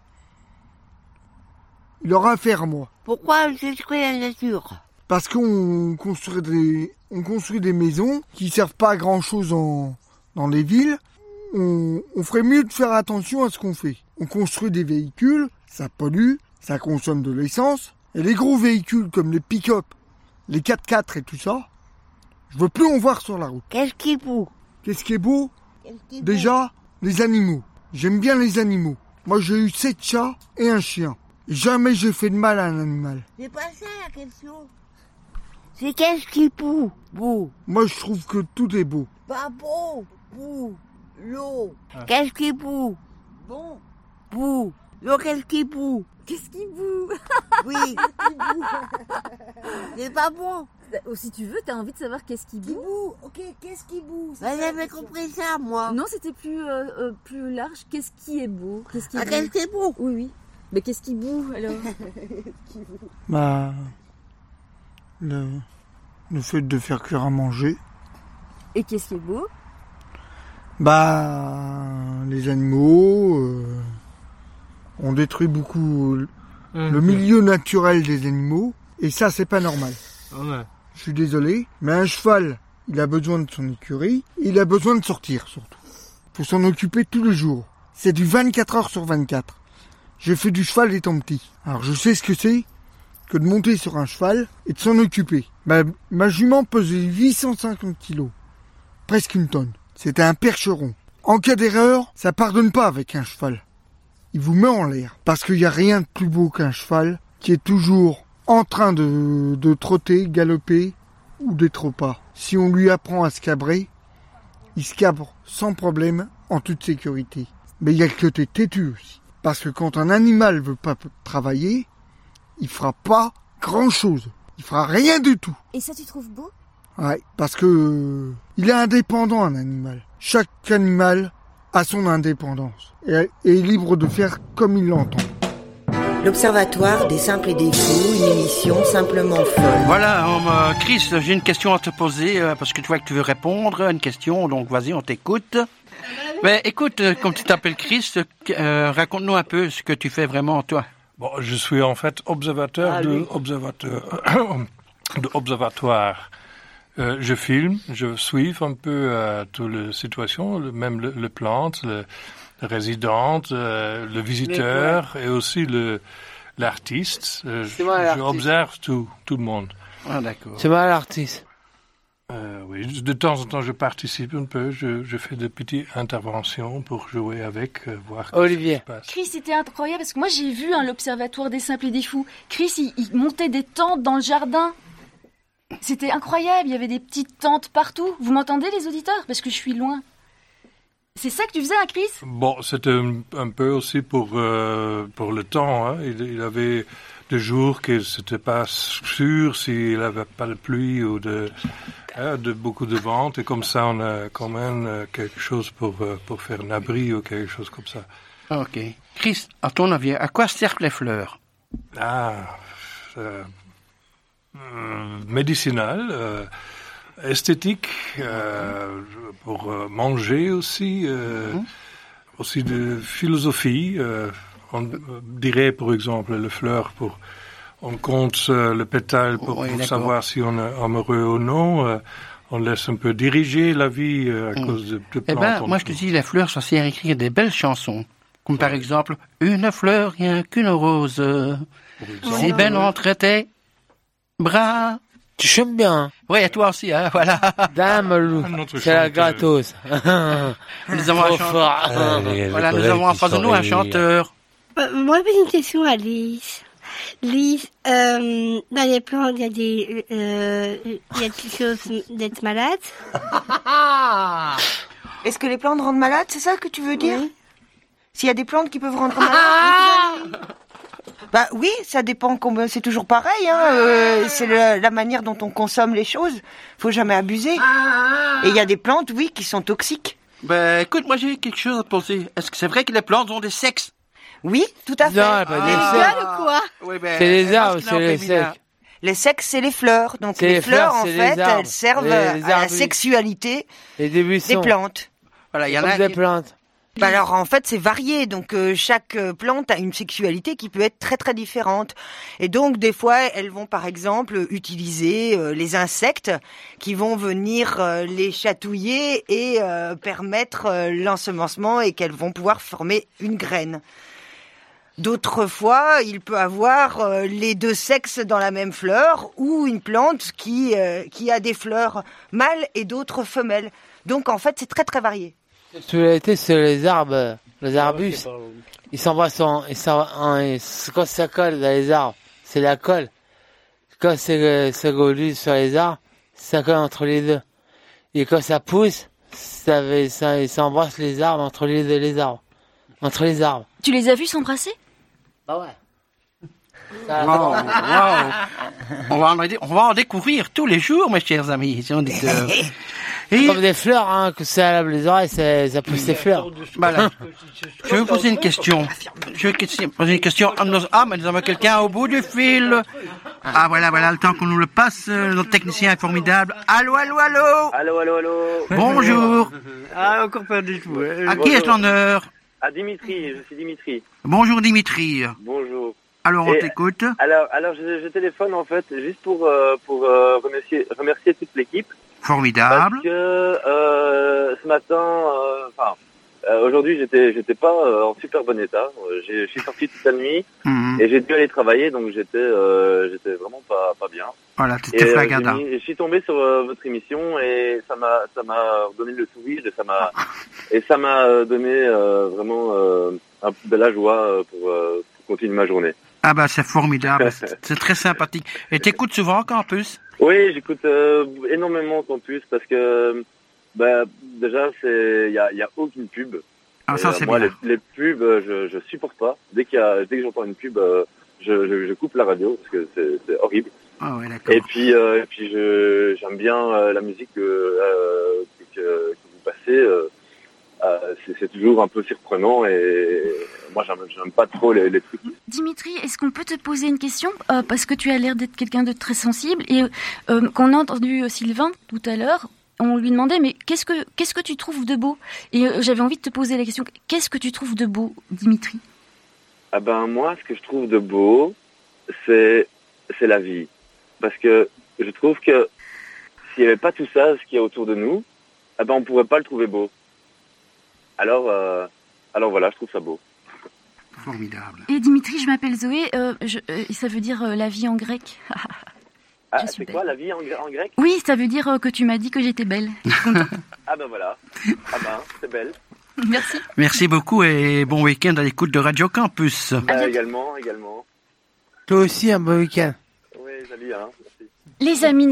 il aura affaire à moi. Pourquoi on détruit la nature ? Parce qu'on construit des maisons qui servent pas à grand chose dans les villes. On ferait mieux de faire attention à ce qu'on fait. On construit des véhicules, ça pollue, ça consomme de l'essence. Et les gros véhicules comme les pick-up, les 4x4 et tout ça, je veux plus en voir sur la route. Qu'est-ce qui est beau ? Qu'est-ce qui est beau ? Déjà, les animaux. J'aime bien les animaux. Moi, j'ai eu 7 chats et un chien. Et jamais j'ai fait de mal à un animal. C'est pas ça la question. C'est qu'est-ce qui est beau ? Beau. Moi, je trouve que tout est beau. Pas beau. Beau. L'eau. Qu'est-ce qui est beau ? Bon. Beau. L'eau, qu'est-ce qui est beau ? Qu'est-ce qui boue ? Oui. C'est pas bon. Si tu veux, t'as envie de savoir qu'est-ce qui boue. Ok, qu'est-ce qui boue ? J'avais compris ça, moi. Non, c'était plus large. Qu'est-ce qui est beau ? Qu'est-ce qui qu'est-ce qui est beau ? Oui, oui. Mais qu'est-ce qui boue, alors ? Bah... Le fait de faire cuire à manger. Et qu'est-ce qui est beau ? Bah... Les animaux... on détruit beaucoup le milieu naturel des animaux. Et ça, c'est pas normal. Ouais. Je suis désolé. Mais un cheval il a besoin de son écurie, et il a besoin de sortir surtout. Faut s'en occuper tous les jours. C'est du 24 heures sur 24. J'ai fait du cheval étant petit. Alors je sais ce que c'est que de monter sur un cheval et de s'en occuper. Ma jument pesait 850 kilos. Presque une tonne. C'était un percheron. En cas d'erreur, ça pardonne pas avec un cheval. Il vous met en l'air. Parce qu'il n'y a rien de plus beau qu'un cheval qui est toujours en train de trotter, galoper ou d'être au pas. Si on lui apprend à se cabrer, il se cabre sans problème en toute sécurité. Mais il y a le côté têtu aussi. Parce que quand un animal veut pas travailler, il fera pas grand chose. Il fera rien du tout. Et ça, tu trouves beau? Ouais, parce que il est indépendant, un animal. Chaque animal a son indépendance et est libre de faire comme il l'entend. L'Observatoire des simples et des fous, une émission simplement folle. Voilà, Chris, j'ai une question à te poser, parce que tu vois que tu veux répondre à une question, donc vas-y, on t'écoute. Mais écoute, comme tu t'appelles Chris, raconte-nous un peu ce que tu fais vraiment, toi. Bon, je suis en fait observateur d'observatoire. Je filme, je suis un peu toutes les situations, même le plante, le résidente, le visiteur et aussi l'artiste. J'observe tout le monde. Ah, d'accord. C'est moi l'artiste. Oui, de temps en temps je participe un peu, je fais des petites interventions pour jouer avec, voir Olivier. Ce qui se passe. Chris, c'était incroyable parce que moi j'ai vu l'Observatoire des simples et des fous. Chris, il montait des tentes dans le jardin. C'était incroyable, il y avait des petites tentes partout. Vous m'entendez les auditeurs? Parce que je suis loin. C'est ça que tu faisais, hein, Chris? Bon, c'était un peu aussi pour le temps. Hein. Il avait des jours que c'était pas sûr s'il avait pas de pluie ou de beaucoup de vent. Et comme ça, on a quand même quelque chose pour faire un abri ou quelque chose comme ça. Ok. Chris, à ton avis, à quoi servent les fleurs? Médicinal, esthétique, pour manger aussi, aussi de philosophie. On dirait, par exemple, les fleurs on compte le pétale pour savoir si on est amoureux ou non. On laisse un peu diriger la vie à cause de plantes. Moi je te dis, les fleurs, ça sert à écrire des belles chansons. Comme par exemple, une fleur, rien qu'une rose. Si belle entre tes bras. Tu chantes bien. Oui, et toi aussi, hein, voilà. Dame Lou, c'est la gratos. Nous avons un chanteur. Voilà, nous avons en face de nous un chanteur. Moi, j'ai une question à Lise. Lise, dans les plantes, il y a quelque chose d'être malade. Est-ce que les plantes rendent malade, c'est ça que tu veux dire? Oui. S'il y a des plantes qui peuvent rendre malade. Bah oui, ça dépend. C'est toujours pareil. C'est la manière dont on consomme les choses. Faut jamais abuser. Et il y a des plantes, oui, qui sont toxiques. Ben écoute, moi j'ai quelque chose à te poser. Est-ce que c'est vrai que les plantes ont des sexes? Oui, tout à fait. Non, pas des sexes. Ou quoi? Oui, c'est les arbres, c'est les sexes. Les sexes, c'est les fleurs. Donc les fleurs, en fait, elles servent à la sexualité des plantes. Voilà, il y en a des plantes. Bah alors en fait c'est varié, donc chaque plante a une sexualité qui peut être très très différente. Et donc des fois elles vont par exemple utiliser les insectes qui vont venir les chatouiller et permettre l'ensemencement et qu'elles vont pouvoir former une graine. D'autres fois, il peut avoir les deux sexes dans la même fleur ou une plante qui a des fleurs mâles et d'autres femelles. Donc en fait c'est très très varié. Sous l'été, c'est les arbres, les arbustes. Ils s'envoient quand ça colle dans les arbres, c'est la colle. Quand c'est golus sur les arbres, ça colle entre les deux. Et quand ça pousse, ça embrasse les arbres entre les arbres. Entre les arbres. Tu les as vus s'embrasser? Bah ouais. Wow. On va en découvrir tous les jours, mes chers amis. Comme des fleurs, hein, que ça lave les oreilles, ça pousse des fleurs. Voilà. Je vais vous poser une question. Ah, mais nous avons quelqu'un au bout du fil. Ah, voilà, le temps qu'on nous le passe. Notre technicien est formidable. Allô. Allô. Bonjour. Ah, encore pas du tout. À qui est l'honneur? À Dimitri, je suis Dimitri. Bonjour Dimitri. Bonjour. Alors on t'écoute. Alors je téléphone en fait juste pour remercier toute l'équipe. Formidable. Parce que ce matin, aujourd'hui, j'étais pas en super bon état. Je suis sorti toute la nuit et j'ai dû aller travailler, donc j'étais vraiment pas bien. Voilà, tu étais flagada. Je suis tombé sur votre émission et ça m'a donné le sourire et ça m'a donné vraiment de la joie pour continuer ma journée. Ah bah c'est formidable, c'est très sympathique. Et t'écoutes souvent Campus? Oui, j'écoute énormément Campus parce que déjà il y a aucune pub. Ah ça c'est moi, bien. Les pubs, je supporte pas. Dès que j'entends une pub, je coupe la radio parce que c'est horrible. Ah ouais, d'accord. Et puis j'aime bien la musique que vous passez. C'est toujours un peu surprenant et moi j'aime pas trop les trucs. Dimitri, est-ce qu'on peut te poser une question parce que tu as l'air d'être quelqu'un de très sensible et qu'on a entendu Sylvain tout à l'heure, on lui demandait mais qu'est-ce que tu trouves de beau? Et j'avais envie de te poser la question, qu'est-ce que tu trouves de beau, Dimitri? Ah ben moi, ce que je trouve de beau, c'est la vie, parce que je trouve que s'il n'y avait pas tout ça, ce qu'il y a autour de nous, ah ben on pourrait pas le trouver beau. Alors voilà, je trouve ça beau. Formidable. Et Dimitri, je m'appelle Zoé, ça veut dire la vie en grec. Ah, c'est quoi la vie en grec? Oui, ça veut dire que tu m'as dit que j'étais belle. Ah ben voilà, c'est belle. Merci. Merci beaucoup et bon week-end à l'écoute de Radio Campus. Également. Toi aussi, un bon week-end. Oui, salut, hein. Merci. Les amis,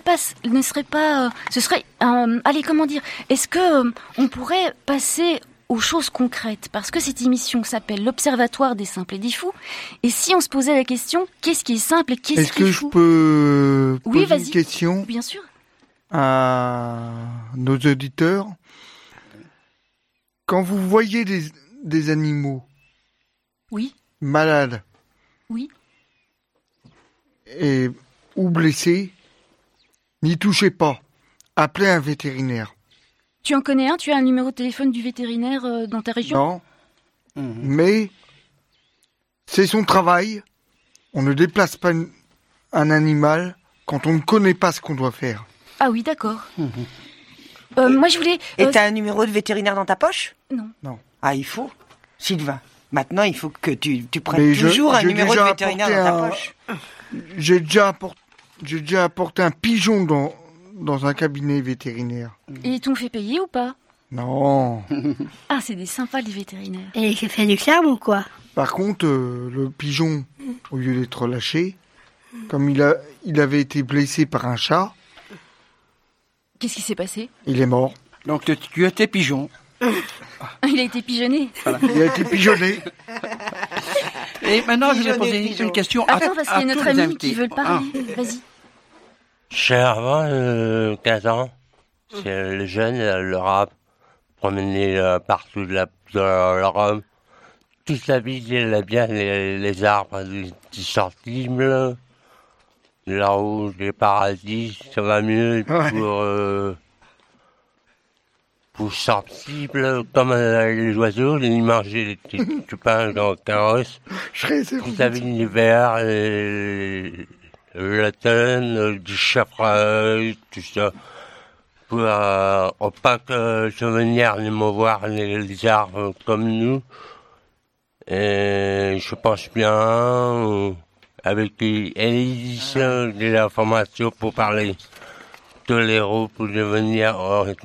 ce serait, allez, comment dire, est-ce que on pourrait passer aux choses concrètes, parce que cette émission s'appelle l'Observatoire des simples et des fous, et si on se posait la question, qu'est-ce qui est simple et qu'est-ce qui est fou? Est-ce que je peux Oui, poser une question bien sûr, à nos auditeurs? Quand vous voyez des animaux oui, malades oui, ou blessés, n'y touchez pas. Appelez un vétérinaire. tu en connais un? Tu as un numéro de téléphone du vétérinaire dans ta région? Non, mais c'est son travail. On ne déplace pas un animal quand on ne connaît pas ce qu'on doit faire. Ah oui, d'accord. Moi, je voulais... Et t'as un numéro de vétérinaire dans ta poche? Non. Ah, il faut, Sylvain. Maintenant, il faut que tu prennes toujours un numéro de vétérinaire dans ta poche. J'ai déjà apporté un pigeon dans un cabinet vétérinaire. Et ils t'ont fait payer ou pas? Non. Ah, c'est des sympas, les vétérinaires. Et j'ai fait du charme ou quoi? Par contre, le pigeon, au lieu d'être lâché, comme il avait été blessé par un chat... Qu'est-ce qui s'est passé? Il est mort. Donc tu étais pigeon. Il a été pigeonné. Voilà. Il a été pigeonné. Et maintenant, je vais poser une question à tous les invités. Attends, parce qu'il y a notre ami qui veut le parler. Vas-y. Avant 15 ans, c'est les jeunes, le rap, promener partout de l'Europe. Toute la vie, il aime bien les arbres, des sortibles, là-haut, les paradis, ça va mieux pour sortibles, comme les oiseaux, ils mangeaient du pain dans le carrosse. Toute la vie, l'hiver, l'automne, du chevreuil, tout ça. Pour pas que je venir me voir les arbres comme nous. Et je pense bien avec l'édition de l'information pour parler de l'héros pour devenir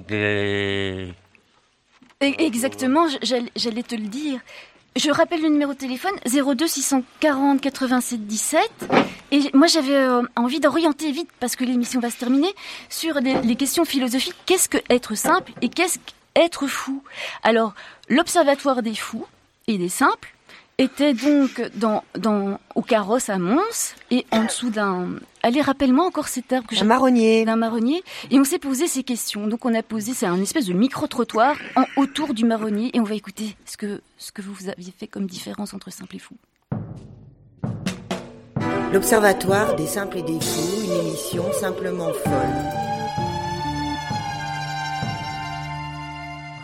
Exactement, j'allais te le dire. Je rappelle le numéro de téléphone 02 640 87 17 et moi j'avais envie d'orienter vite parce que l'émission va se terminer sur les questions philosophiques. Qu'est-ce que être simple et qu'est-ce qu'être fou? Alors l'Observatoire des fous et des simples était donc au carrosse à Mons et en dessous allez, rappelle-moi encore cet arbre que j'ai. D'un marronnier. Et on s'est posé ces questions. Donc on a posé, c'est un espèce de micro-trottoir autour du marronnier et on va écouter ce que vous aviez fait comme différence entre simple et fou. L'Observatoire des simples et des fous, une émission simplement folle.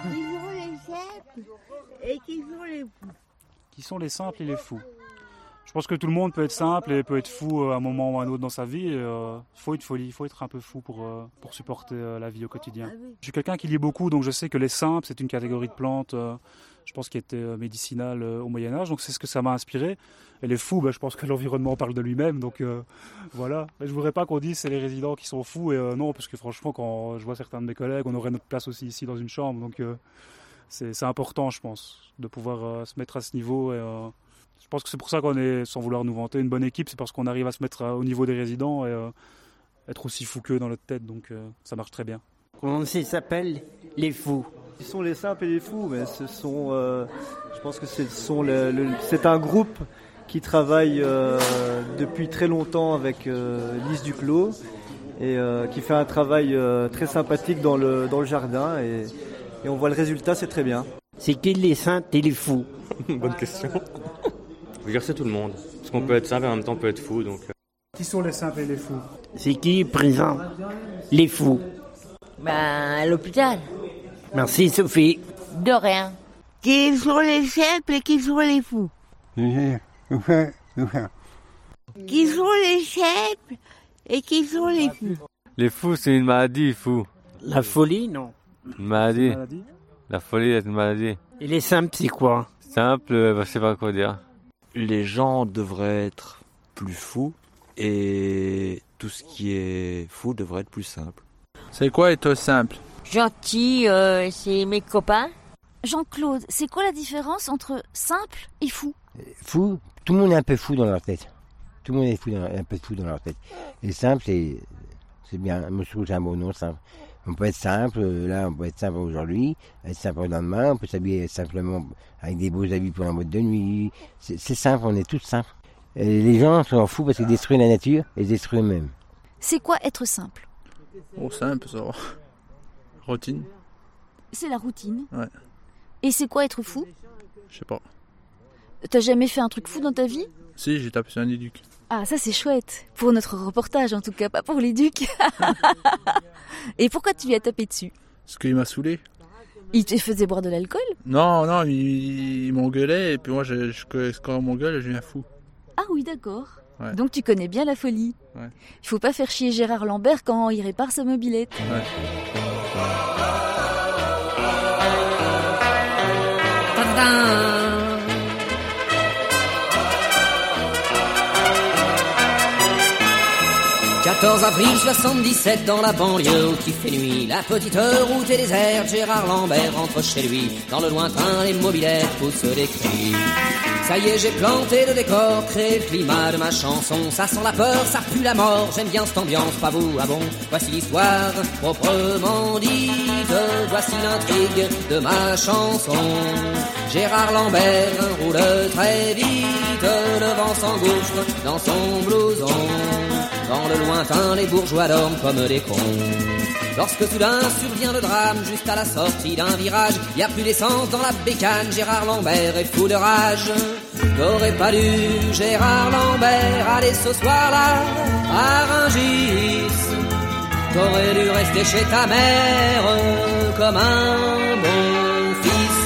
Et qui sont les fous? Qui sont les simples et les fous? Je pense que tout le monde peut être simple et peut être fou à un moment ou à un autre dans sa vie. Il faut une folie, il faut être un peu fou pour supporter la vie au quotidien. Je suis quelqu'un qui lit beaucoup, donc je sais que les simples, c'est une catégorie de plantes, je pense, qui était médicinale au Moyen-Âge, donc c'est ce que ça m'a inspiré. Et les fous, je pense que l'environnement parle de lui-même, donc voilà. Mais je ne voudrais pas qu'on dise c'est les résidents qui sont fous, et non, parce que franchement, quand je vois certains de mes collègues, on aurait notre place aussi ici dans une chambre, donc c'est important, je pense, de pouvoir se mettre à ce niveau. Et, je pense que c'est pour ça qu'on est, sans vouloir nous vanter, une bonne équipe, c'est parce qu'on arrive à se mettre au niveau des résidents et être aussi fou qu'eux dans notre tête, donc ça marche très bien. Comment ça s'appelle les fous? Ce sont les simples et les fous, mais ce sont, je pense que c'est un groupe qui travaille depuis très longtemps avec Lise Duclos et qui fait un travail très sympathique dans le jardin et on voit le résultat, c'est très bien. C'est qui les simples et les fous? Bonne question. Je veux dire, c'est tout le monde. Parce qu'on peut être simple et en même temps on peut être fou. Donc... Qui sont les simples et les fous? C'est qui présent les fous? À l'hôpital. Merci Sophie. De rien. Qui sont les simples et qui sont les fous? Qui sont les simples et qui sont les fous? Les fous, c'est une maladie, fou. La folie, non. Une maladie. La folie est une maladie. Et les simples, c'est quoi? Simple, je sais pas quoi dire. Les gens devraient être plus fous et tout ce qui est fou devrait être plus simple. C'est quoi être simple? Gentil, c'est mes copains. Jean-Claude, c'est quoi la différence entre simple et fou? Fou, tout le monde est un peu fou dans leur tête. Tout le monde est un peu fou dans leur tête. Et simple, c'est bien. Moi, je trouve que c'est un bon nom, simple. On peut être simple, là, on peut être simple aujourd'hui, être simple le lendemain, on peut s'habiller simplement avec des beaux habits pour la boîte de nuit. C'est simple, on est tous simples. Et les gens sont fous parce qu'ils détruisent la nature et détruisent eux-mêmes. C'est quoi être simple? Oh, simple, ça. Routine. C'est la routine. Ouais. Et c'est quoi être fou? Je sais pas. T'as jamais fait un truc fou dans ta vie? Si, j'ai tapé sur un éduc. Ah, ça c'est chouette. Pour notre reportage en tout cas, pas pour l'éduc. Et pourquoi tu lui as tapé dessus? Parce qu'il m'a saoulé. Il te faisait boire de l'alcool? Non, il m'engueulait et puis moi, quand on m'engueule, je deviens fou. Ah oui, d'accord. Ouais. Donc tu connais bien la folie. Ouais. Il faut pas faire chier Gérard Lambert quand il répare sa mobilette. Ouais. 14 avril 77 dans la banlieue où il fait nuit. La petite route est déserte, Gérard Lambert rentre chez lui. Dans le lointain, les mobilettes poussent des cris. Ça y est, j'ai planté le décor, créé le climat de ma chanson. Ça sent la peur, ça pue la mort, j'aime bien cette ambiance, pas vous, ah bon? Voici l'histoire proprement dite, voici l'intrigue de ma chanson. Gérard Lambert roule très vite, le vent s'engouffre dans son blouson. Dans le lointain, les bourgeois dorment comme des cons. Lorsque soudain survient le drame, juste à la sortie d'un virage, y a plus d'essence dans la bécane, Gérard Lambert est fou de rage. T'aurais pas dû, Gérard Lambert, aller ce soir-là à Rungis. T'aurais dû rester chez ta mère comme un bon fils.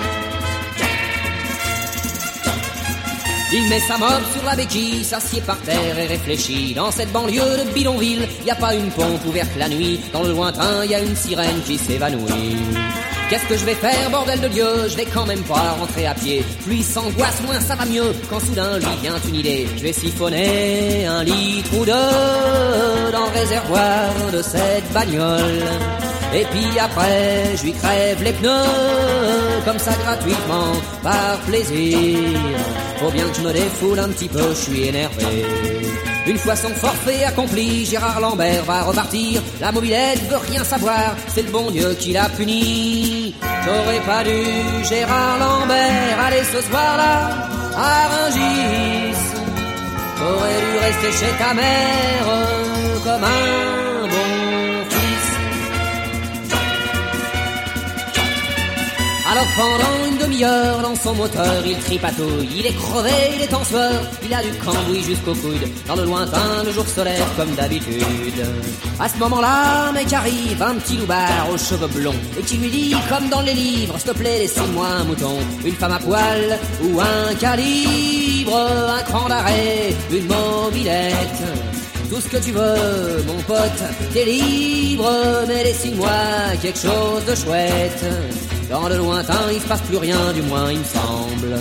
Il met sa mope sur la béquille, s'assied par terre et réfléchit. Dans cette banlieue de bidonville, y a pas une pompe ouverte la nuit. Dans le lointain, y a une sirène qui s'évanouit. Qu'est-ce que je vais faire, bordel de Dieu? Je vais quand même pas rentrer à pied. Plus il s'angoisse, moins ça va mieux. Quand soudain lui vient une idée, je vais siphonner 1 litre ou 2 dans le réservoir de cette bagnole. Et puis après, je lui crève les pneus, comme ça gratuitement, par plaisir. Faut bien que je me défoule un petit peu, je suis énervé. Une fois son forfait accompli, Gérard Lambert va repartir. La mobilette veut rien savoir, c'est le bon Dieu qui l'a puni. T'aurais pas dû, Gérard Lambert, aller ce soir-là à Rungis. T'aurais dû rester chez ta mère comme un bon fils. Alors pendant une demi-heure dans son moteur il tripatouille. Il est crevé, il est en sueur, il a du cambouis jusqu'au coude. Dans le lointain le jour se lève comme d'habitude. À ce moment-là un mec arrive, un petit loupard aux cheveux blonds, et qui lui dit comme dans les livres, s'il te plaît laissez-moi un mouton, une femme à poil ou un calibre. libre, un cran d'arrêt, une mobilette. Tout ce que tu veux, mon pote, t'es libre, mais dessine-moi quelque chose de chouette. Dans le lointain, il se passe plus rien, du moins il me semble.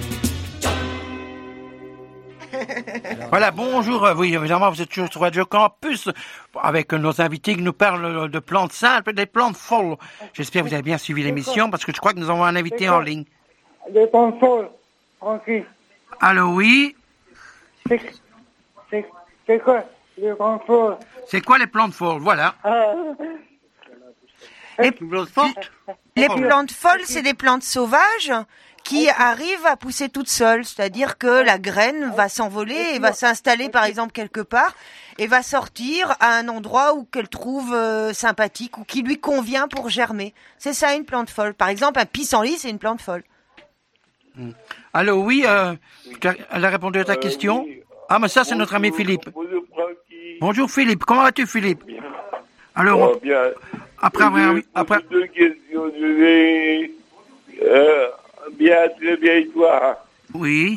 Voilà, bonjour. Oui, évidemment, vous êtes toujours sur Radio Campus avec nos invités qui nous parlent de plantes simples et des plantes folles. J'espère que vous avez bien suivi l'émission parce que je crois que nous avons un invité en ligne. Des plantes folles, tranquille. Allô, oui? C'est quoi les plantes folles? C'est quoi les plantes folles? Voilà. Les plantes folles, c'est des plantes sauvages qui arrivent à pousser toutes seules. C'est-à-dire que la graine va s'envoler et va s'installer par exemple quelque part et va sortir à un endroit où qu'elle trouve sympathique ou qui lui convient pour germer. C'est ça une plante folle. Par exemple, un pissenlit, c'est une plante folle. Allô, oui, elle a répondu à ta question? Ah, mais ça, c'est notre ami Philippe. Bonjour Philippe, comment vas-tu Philippe? Alors, après, deux questions, très bien, et toi? Oui.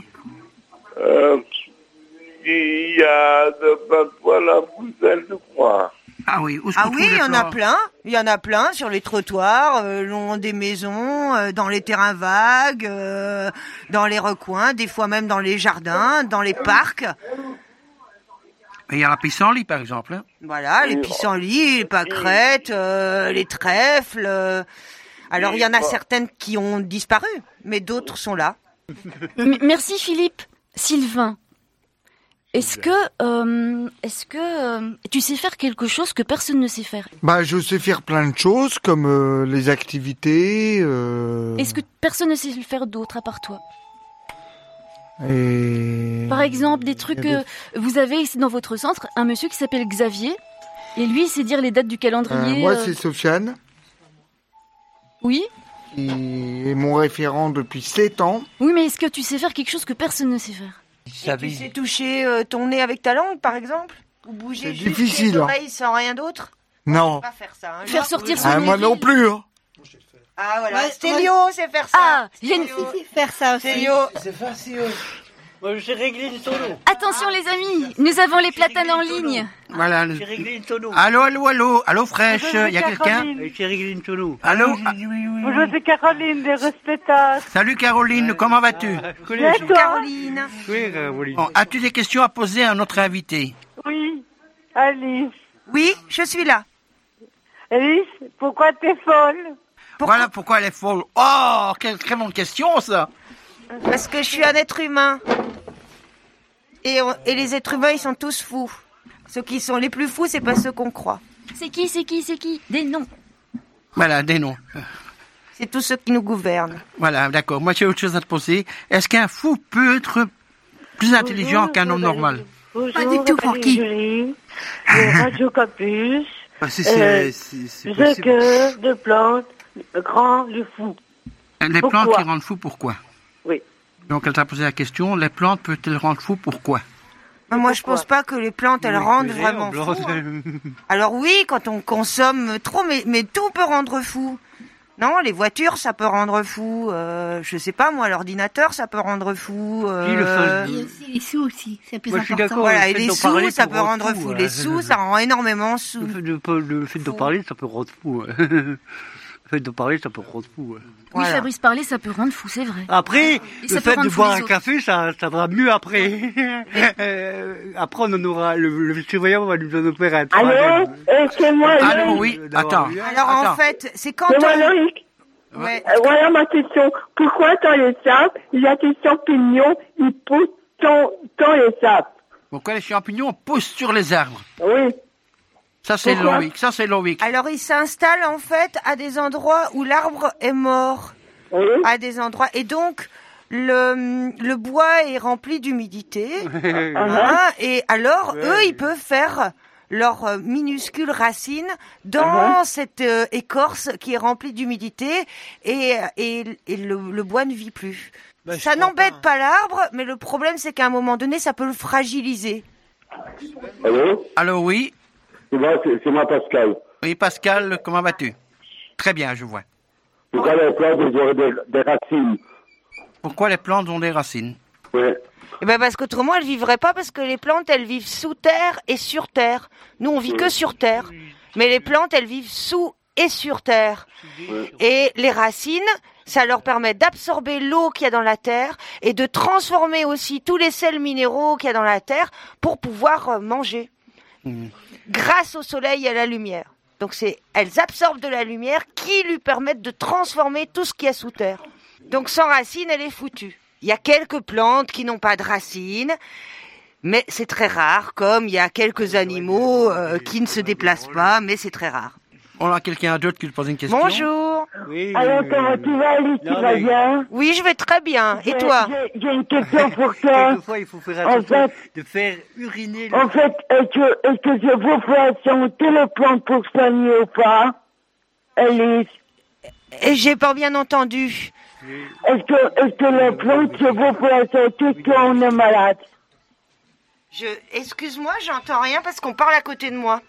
Il y a parfois la pousselle, je crois. Ah oui, il y en a plein. Il y en a plein sur les trottoirs, le long des maisons, dans les terrains vagues, dans les recoins, des fois même dans les jardins, dans les parcs. Il y a la pissenlit, par exemple. Hein. Voilà, les pissenlits, les pâquerettes, les trèfles. Alors, il y en a certaines qui ont disparu, mais d'autres sont là. Merci Philippe. Sylvain, est-ce que tu sais faire quelque chose que personne ne sait faire? Je sais faire plein de choses, comme les activités. Est-ce que personne ne sait le faire d'autre à part toi? Et... Par exemple, des trucs... vous avez ici dans votre centre un monsieur qui s'appelle Xavier, et lui, il sait dire les dates du calendrier. Moi, c'est Sofiane. Oui. Qui est mon référent depuis 7 ans. Oui, mais est-ce que tu sais faire quelque chose que personne ne sait faire? Et tu sais toucher ton nez avec ta langue, par exemple? Ou bouger juste difficile, les oreilles sans rien d'autre? Non. Pas faire ça. Hein, faire sortir son nez. Moi non plus. Hein. Ah voilà, Stélio sait faire ça. Ah, Stéléo sait faire ça aussi. Stéléo. C'est facile. Moi, j'ai réglé le tonneau. Attention les amis, nous avons les platanes en ligne. Voilà. J'ai réglé le tonneau. Allô, fraîche, il y a quelqu'un? J'ai réglé le tonneau. Allô? Bonjour, c'est Caroline des Respectables. Salut Caroline, comment vas-tu? Caroline. Oui, Caroline. Bon, as-tu des questions à poser à notre invité? Oui, Alice. Oui, je suis là. Alice, pourquoi t'es folle? Voilà pourquoi elle est folle. Oh, quelle très bonne question, ça. Parce que je suis un être humain. Et les êtres humains, ils sont tous fous. Ceux qui sont les plus fous, c'est pas ceux qu'on croit. C'est qui? Des noms. Voilà, des noms. C'est tous ceux qui nous gouvernent. Voilà, d'accord. Moi, j'ai autre chose à te poser. Est-ce qu'un fou peut être plus intelligent qu'un homme normal? Bonjour, pas du tout, pour qui? Radio Campus. C'est que de plantes rend le fou. Les plantes qui rendent fou, pourquoi? Oui. Donc, elle t'a posé la question, les plantes peuvent-elles rendre fou, pourquoi? Moi, je pense pas que les plantes, elles rendent vraiment fou. Hein. Alors oui, quand on consomme trop, mais tout peut rendre fou. Non, les voitures, ça peut rendre fou. Je sais pas, moi, l'ordinateur, ça peut rendre fou. Et aussi les sous aussi, c'est plus important. Je suis d'accord. Voilà, et les sous, ça peut rendre fou. Les sous, ça rend énormément sous. Le fait de parler, ça peut rendre fou. Le fait de parler, ça peut rendre fou. Oui, Fabrice, parler, ça peut rendre fou, c'est vrai. Après, le fait de boire un café, ça va mieux après. Après, on en aura, le surveillant va nous en opérer. Allô? C'est moi, Allô, oui, attends. Alors, en fait, c'est quand on... Loïc. Ouais. Voilà ma question. Pourquoi dans les sapes, il y a des champignons, ils poussent dans les sapes? Pourquoi les champignons poussent sur les arbres? Oui. Ça, c'est Loïc. Alors, il s'installe, en fait, à des endroits où l'arbre est mort. Oui. À des endroits. Et donc, le bois est rempli d'humidité. Et alors, eux, ils peuvent faire leurs minuscules racines dans cette écorce qui est remplie d'humidité. Et le bois ne vit plus. Ça n'embête pas l'arbre, mais le problème, c'est qu'à un moment donné, ça peut le fragiliser. Allô, oui. C'est moi, Pascal. Oui, Pascal, comment vas-tu? Très bien, je vois. Pourquoi les plantes ont des racines? Pourquoi les plantes ont des racines? Ouais. Eh ben parce qu'autrement, elles vivraient pas, parce que les plantes, elles vivent sous terre et sur terre. Nous, on vit que sur terre. Mais les plantes, elles vivent sous et sur terre. Et les racines, ça leur permet d'absorber l'eau qu'il y a dans la terre et de transformer aussi tous les sels minéraux qu'il y a dans la terre pour pouvoir manger. Grâce au soleil et à la lumière. Donc elles absorbent de la lumière qui lui permettent de transformer tout ce qu'il y a sous terre. Donc sans racines, elle est foutue. Il y a quelques plantes qui n'ont pas de racines, mais c'est très rare, comme il y a quelques animaux qui ne se déplacent pas, mais c'est très rare. On a quelqu'un d'autre qui lui pose une question. Bonjour. Oui, Alors, comment tu vas, Alice? Tu vas bien? Oui, je vais très bien. Et toi? J'ai une question pour toi. Quelquefois, il faut faire attention de faire uriner. En fait, est-ce que je vous fais santé les plantes pour soigner ou pas, Alice? Et j'ai pas bien entendu. Est-ce que les plantes se vous font santé quand on est malade? Excuse-moi, j'entends rien parce qu'on parle à côté de moi.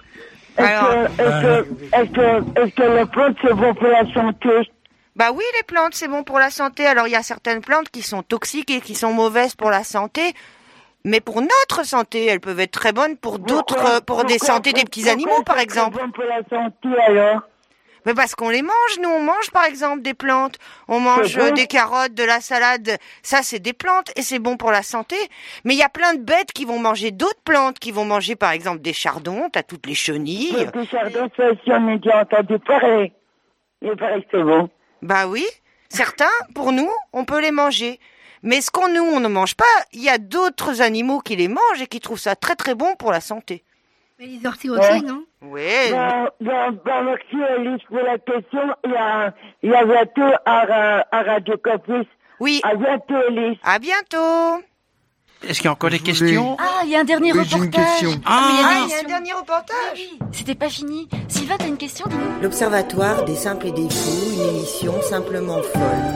Est-ce que les plantes se vont pour la santé? Bah oui, les plantes, c'est bon pour la santé. Alors, il y a certaines plantes qui sont toxiques et qui sont mauvaises pour la santé. Mais pour notre santé, elles peuvent être très bonnes pour d'autres, pour des santé des petits animaux, par exemple. C'est bon pour la santé, alors? Mais parce qu'on les mange, nous, on mange par exemple des plantes, on mange des carottes, de la salade, ça c'est des plantes et c'est bon pour la santé. Mais il y a plein de bêtes qui vont manger d'autres plantes, qui vont manger par exemple des chardons, t'as toutes les chenilles. Des chardons, ça aussi on a déjà entendu parler. Il paraît que c'est bon. Bah oui, certains, pour nous, on peut les manger. Mais ce qu'on nous, on ne mange pas, il y a d'autres animaux qui les mangent et qui trouvent ça très très bon pour la santé. Mais les orties aussi, non? Oui. Merci Alice pour la question. Il y a bientôt à Radio Campus. Oui. À bientôt Alice. À bientôt. Est-ce qu'il y a encore des questions? Ah, il y a un dernier reportage. J'ai une question. Il y a un dernier reportage. Oui, c'était pas fini. Sylvain, t'as une question, dis-nous. L'Observatoire des simples et des fous, une émission simplement folle.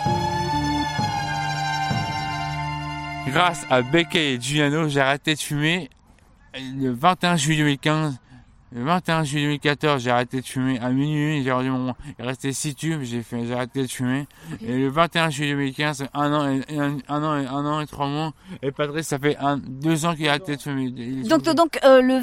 Grâce à Becquet et Giuliano, j'ai arrêté de fumer le 21 juillet 2015. Le 21 juillet 2014, j'ai arrêté de fumer à minuit. J'ai rendu il restait 6 tubes, j'ai arrêté de fumer. Et le 21 juillet 2015, un an et 3 mois. Et Patrice, ça fait 2 ans qu'il a arrêté de fumer. Donc le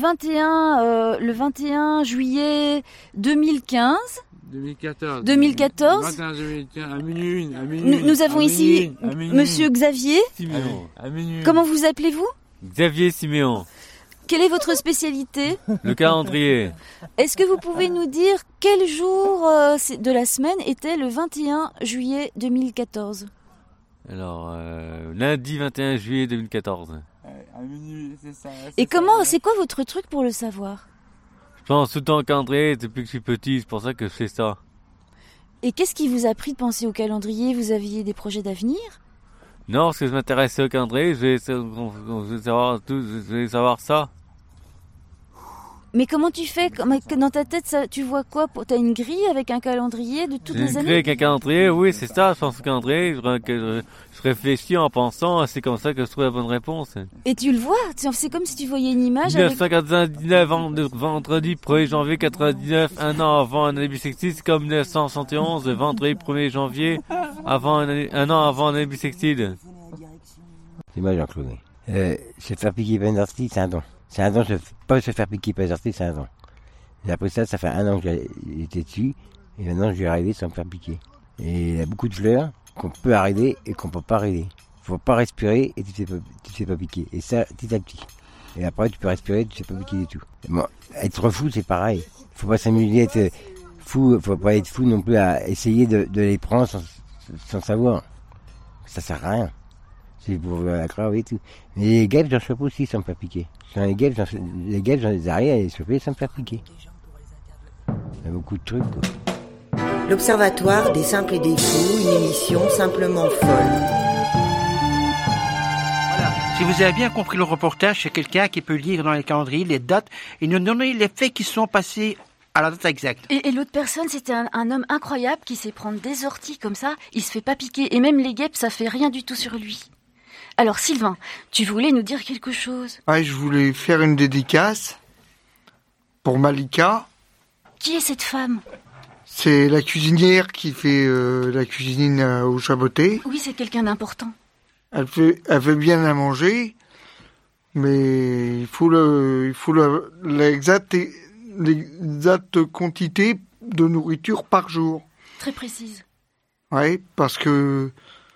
21 juillet 2015. 2014. 21 juillet, à minuit. Nous avons ici Monsieur Xavier. À minuit. Comment vous appelez-vous? Xavier Siméon. Quelle est votre spécialité? Le calendrier. Est-ce que vous pouvez nous dire quel jour de la semaine était le 21 juillet 2014? Alors, lundi 21 juillet 2014. À minuit, c'est ça. C'est quoi votre truc pour le savoir? Je pense tout le temps au calendrier depuis que je suis petit, c'est pour ça que je fais ça. Et qu'est-ce qui vous a pris de penser au calendrier? Vous aviez des projets d'avenir? Non, parce que je m'intéressais au calendrier, je voulais savoir ça. Mais comment tu fais? Dans ta tête, tu vois quoi? T'as une grille avec un calendrier de toutes les années? Une grille avec un calendrier, oui, c'est ça. Je pense au calendrier, je réfléchis en pensant, c'est comme ça que je trouve la bonne réponse. Et tu le vois? C'est comme si tu voyais une image. 1999, vendredi 1er janvier 99, un an avant un année bissextile, c'est comme 1971, vendredi 1er janvier, un an avant un année bissextile. C'est moi, Jean-Claude. Se faire piquer par une ortie, c'est un don. C'est un don, pas se faire piquer par une ortie, c'est un don. Et après ça fait un an que j'étais dessus, et maintenant je vais arriver sans me faire piquer. Et il y a beaucoup de fleurs qu'on peut arriver et qu'on peut pas arriver. Faut pas respirer et tu te fais pas piquer. Et ça, petit à petit. Et après, tu peux respirer, tu te fais pas piquer du tout. Bon, être fou, c'est pareil. Faut pas s'amuser à être fou, faut pas être fou non plus à essayer de les prendre sans savoir. Ça sert à rien. C'est pour la crave et tout. Mais les guêpes, j'en chope aussi sans me faire piquer. Les guêpes, j'en ai arrivé à les choper sans me faire piquer. Il y a beaucoup de trucs, quoi. L'Observatoire des simples et des fous, une émission simplement folle. Voilà. Si vous avez bien compris le reportage, c'est quelqu'un qui peut lire dans les calendriers les dates et nous donner les faits qui sont passés à la date exacte. Et l'autre personne, c'était un homme incroyable qui sait prendre des orties comme ça, il se fait pas piquer. Et même les guêpes, ça fait rien du tout sur lui. Alors Sylvain, tu voulais nous dire quelque chose? Ouais, je voulais faire une dédicace pour Malika. Qui est cette femme? C'est la cuisinière qui fait la cuisine au Chaboté. Oui, c'est quelqu'un d'important. Elle fait bien à manger, mais il faut l'exacte quantité de nourriture par jour. Très précise. Oui, parce que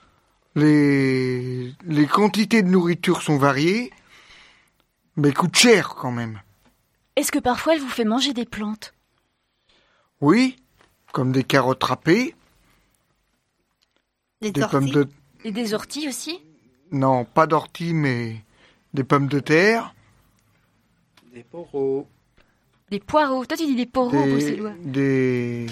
les quantités de nourriture sont variées, mais coûtent cher quand même. Est-ce que parfois elle vous fait manger des plantes? Oui, comme des carottes râpées. Des pommes de... Et des orties aussi? Non, pas d'orties, mais des pommes de terre. Des poireaux. Des poireaux. Toi, tu dis des poireaux, bruxellois. Des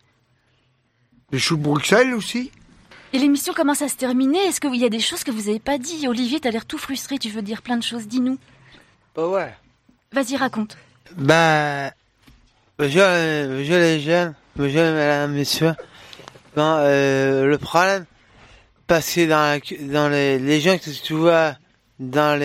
choux de Bruxelles aussi. Et l'émission commence à se terminer. Est-ce qu'il y a des choses que vous n'avez pas dit? Olivier, t'as l'air tout frustré. Tu veux dire plein de choses. Dis-nous. Bah ouais. Vas-y, raconte. Ben, bonjour les jeunes, bonjour mesdames, messieurs. Ben, le problème, parce que dans les gens que tu vois dans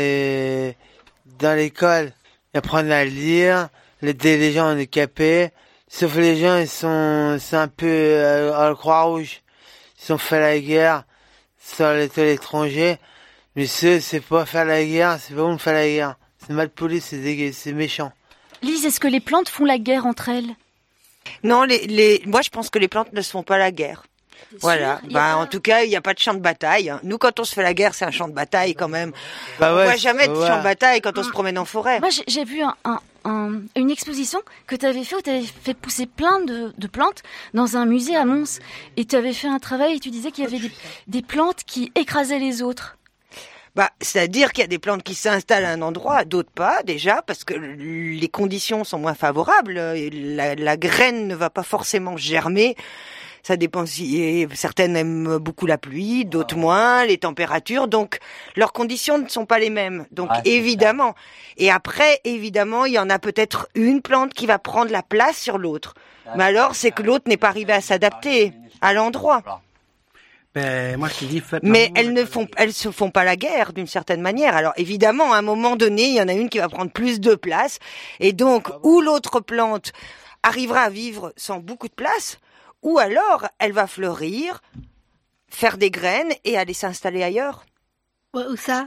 l'école, ils apprennent à lire, les gens handicapés, sauf les gens, c'est un peu à la Croix-Rouge. Ils ont fait la guerre sur l'étranger, mais c'est pas faire la guerre, c'est pas bon de faire la guerre. C'est mal poli, c'est méchant. Lise, est-ce que les plantes font la guerre entre elles? Non, moi je pense que les plantes ne se font pas la guerre. Voilà. En tout cas, il n'y a pas de champ de bataille. Nous, quand on se fait la guerre, c'est un champ de bataille quand même. On voit jamais de champ de bataille quand on se promène en forêt. Moi, j'ai vu une exposition que tu avais fait où tu avais fait pousser plein de plantes dans un musée à Mons. Et tu avais fait un travail et tu disais qu'il y avait des plantes qui écrasaient les autres. C'est-à-dire qu'il y a des plantes qui s'installent à un endroit, d'autres pas, déjà, parce que les conditions sont moins favorables. La graine ne va pas forcément germer. Ça dépend si certaines aiment beaucoup la pluie, d'autres moins, les températures. Donc, leurs conditions ne sont pas les mêmes. Donc, évidemment. Et après, évidemment, il y en a peut-être une plante qui va prendre la place sur l'autre. Mais alors, c'est que l'autre n'est pas arrivé à s'adapter à l'endroit. Ben, moi, je dis, mais elles se font pas la guerre d'une certaine manière. Alors évidemment, à un moment donné, il y en a une qui va prendre plus de place, et donc ou l'autre plante arrivera à vivre sans beaucoup de place, ou alors elle va fleurir, faire des graines et aller s'installer ailleurs. Ouais, où ça?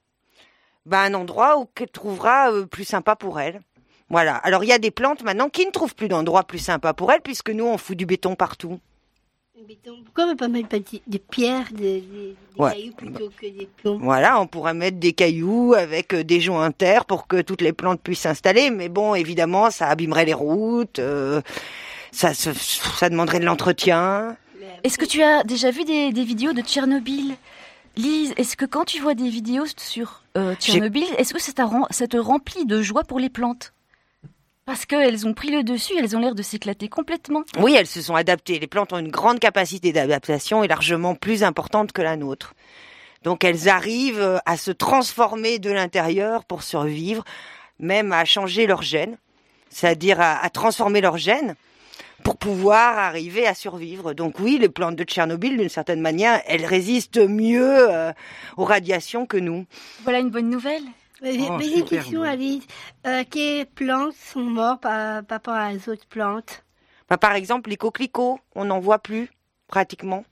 Un endroit où qu'elle trouvera plus sympa pour elle. Voilà. Alors il y a des plantes maintenant qui ne trouvent plus d'endroit plus sympa pour elles, puisque nous on fout du béton partout. Pourquoi on ne peut pas mettre des pierres, des cailloux plutôt que des plombs? Voilà, on pourrait mettre des cailloux avec des joints terre pour que toutes les plantes puissent s'installer. Mais bon, évidemment, ça abîmerait les routes, ça demanderait de l'entretien. Est-ce que tu as déjà vu des vidéos de Tchernobyl? Lise, est-ce que quand tu vois des vidéos sur Tchernobyl, est-ce que ça te remplit de joie pour les plantes? Parce qu'elles ont pris le dessus, elles ont l'air de s'éclater complètement. Oui, elles se sont adaptées. Les plantes ont une grande capacité d'adaptation et largement plus importante que la nôtre. Donc elles arrivent à se transformer de l'intérieur pour survivre, même à changer leur gène, c'est-à-dire à transformer leur gène pour pouvoir arriver à survivre. Donc oui, les plantes de Tchernobyl, d'une certaine manière, elles résistent mieux aux radiations que nous. Voilà une bonne nouvelle. J'ai une question, Alice. Quelles plantes sont mortes par rapport à les autres plantes? Par exemple, les coquelicots, on n'en voit plus, pratiquement.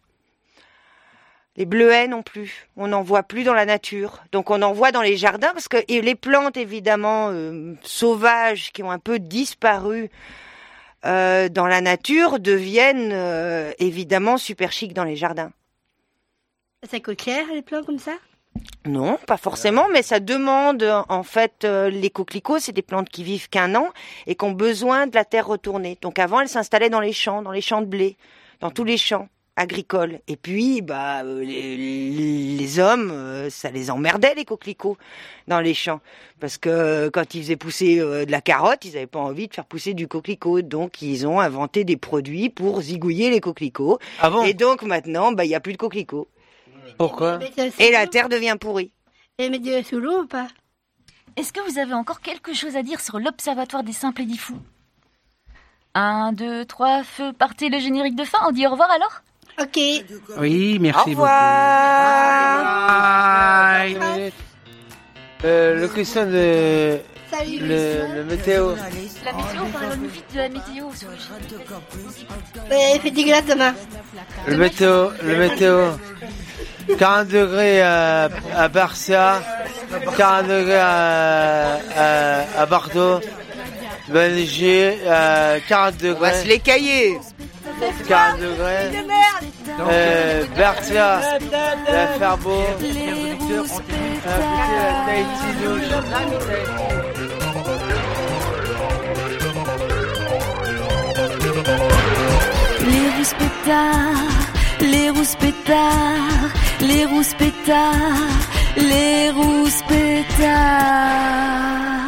Les bleuets non plus, on n'en voit plus dans la nature. Donc on en voit dans les jardins, parce que les plantes, évidemment, sauvages, qui ont un peu disparu dans la nature, deviennent évidemment super chic dans les jardins. Ça coûte cher, les plantes comme ça? Non, pas forcément, mais ça demande, en fait, les coquelicots, c'est des plantes qui vivent qu'un an et qui ont besoin de la terre retournée. Donc avant, elles s'installaient dans les champs de blé, dans tous les champs agricoles. Et puis, les hommes, ça les emmerdait, les coquelicots, dans les champs. Parce que quand ils faisaient pousser de la carotte, ils n'avaient pas envie de faire pousser du coquelicot. Donc, ils ont inventé des produits pour zigouiller les coquelicots. Ah bon? Et donc, maintenant, il n'y a plus de coquelicots. Pourquoi? Et la terre devient pourrie. Et mettre de l'eau sous l'eau ou pas? Est-ce que vous avez encore quelque chose à dire sur l'Observatoire des simples et des fous? 1, 2, 3, feu, partez le générique de fin. On dit au revoir alors? Ok. Oui, merci beaucoup. Au revoir. Le question de... Salut, le météo. La météo, parle-nous vite de la météo. Il fait dégueulasse demain. Le météo. 40 degrés à Barcia, 40 degrés à Bordeaux, Belgique, 40 degrés. On va se les cailler. 40 degrés. Barcia, la faire beau. Les rousses pétards, les rousses pétards, les rousses pétards.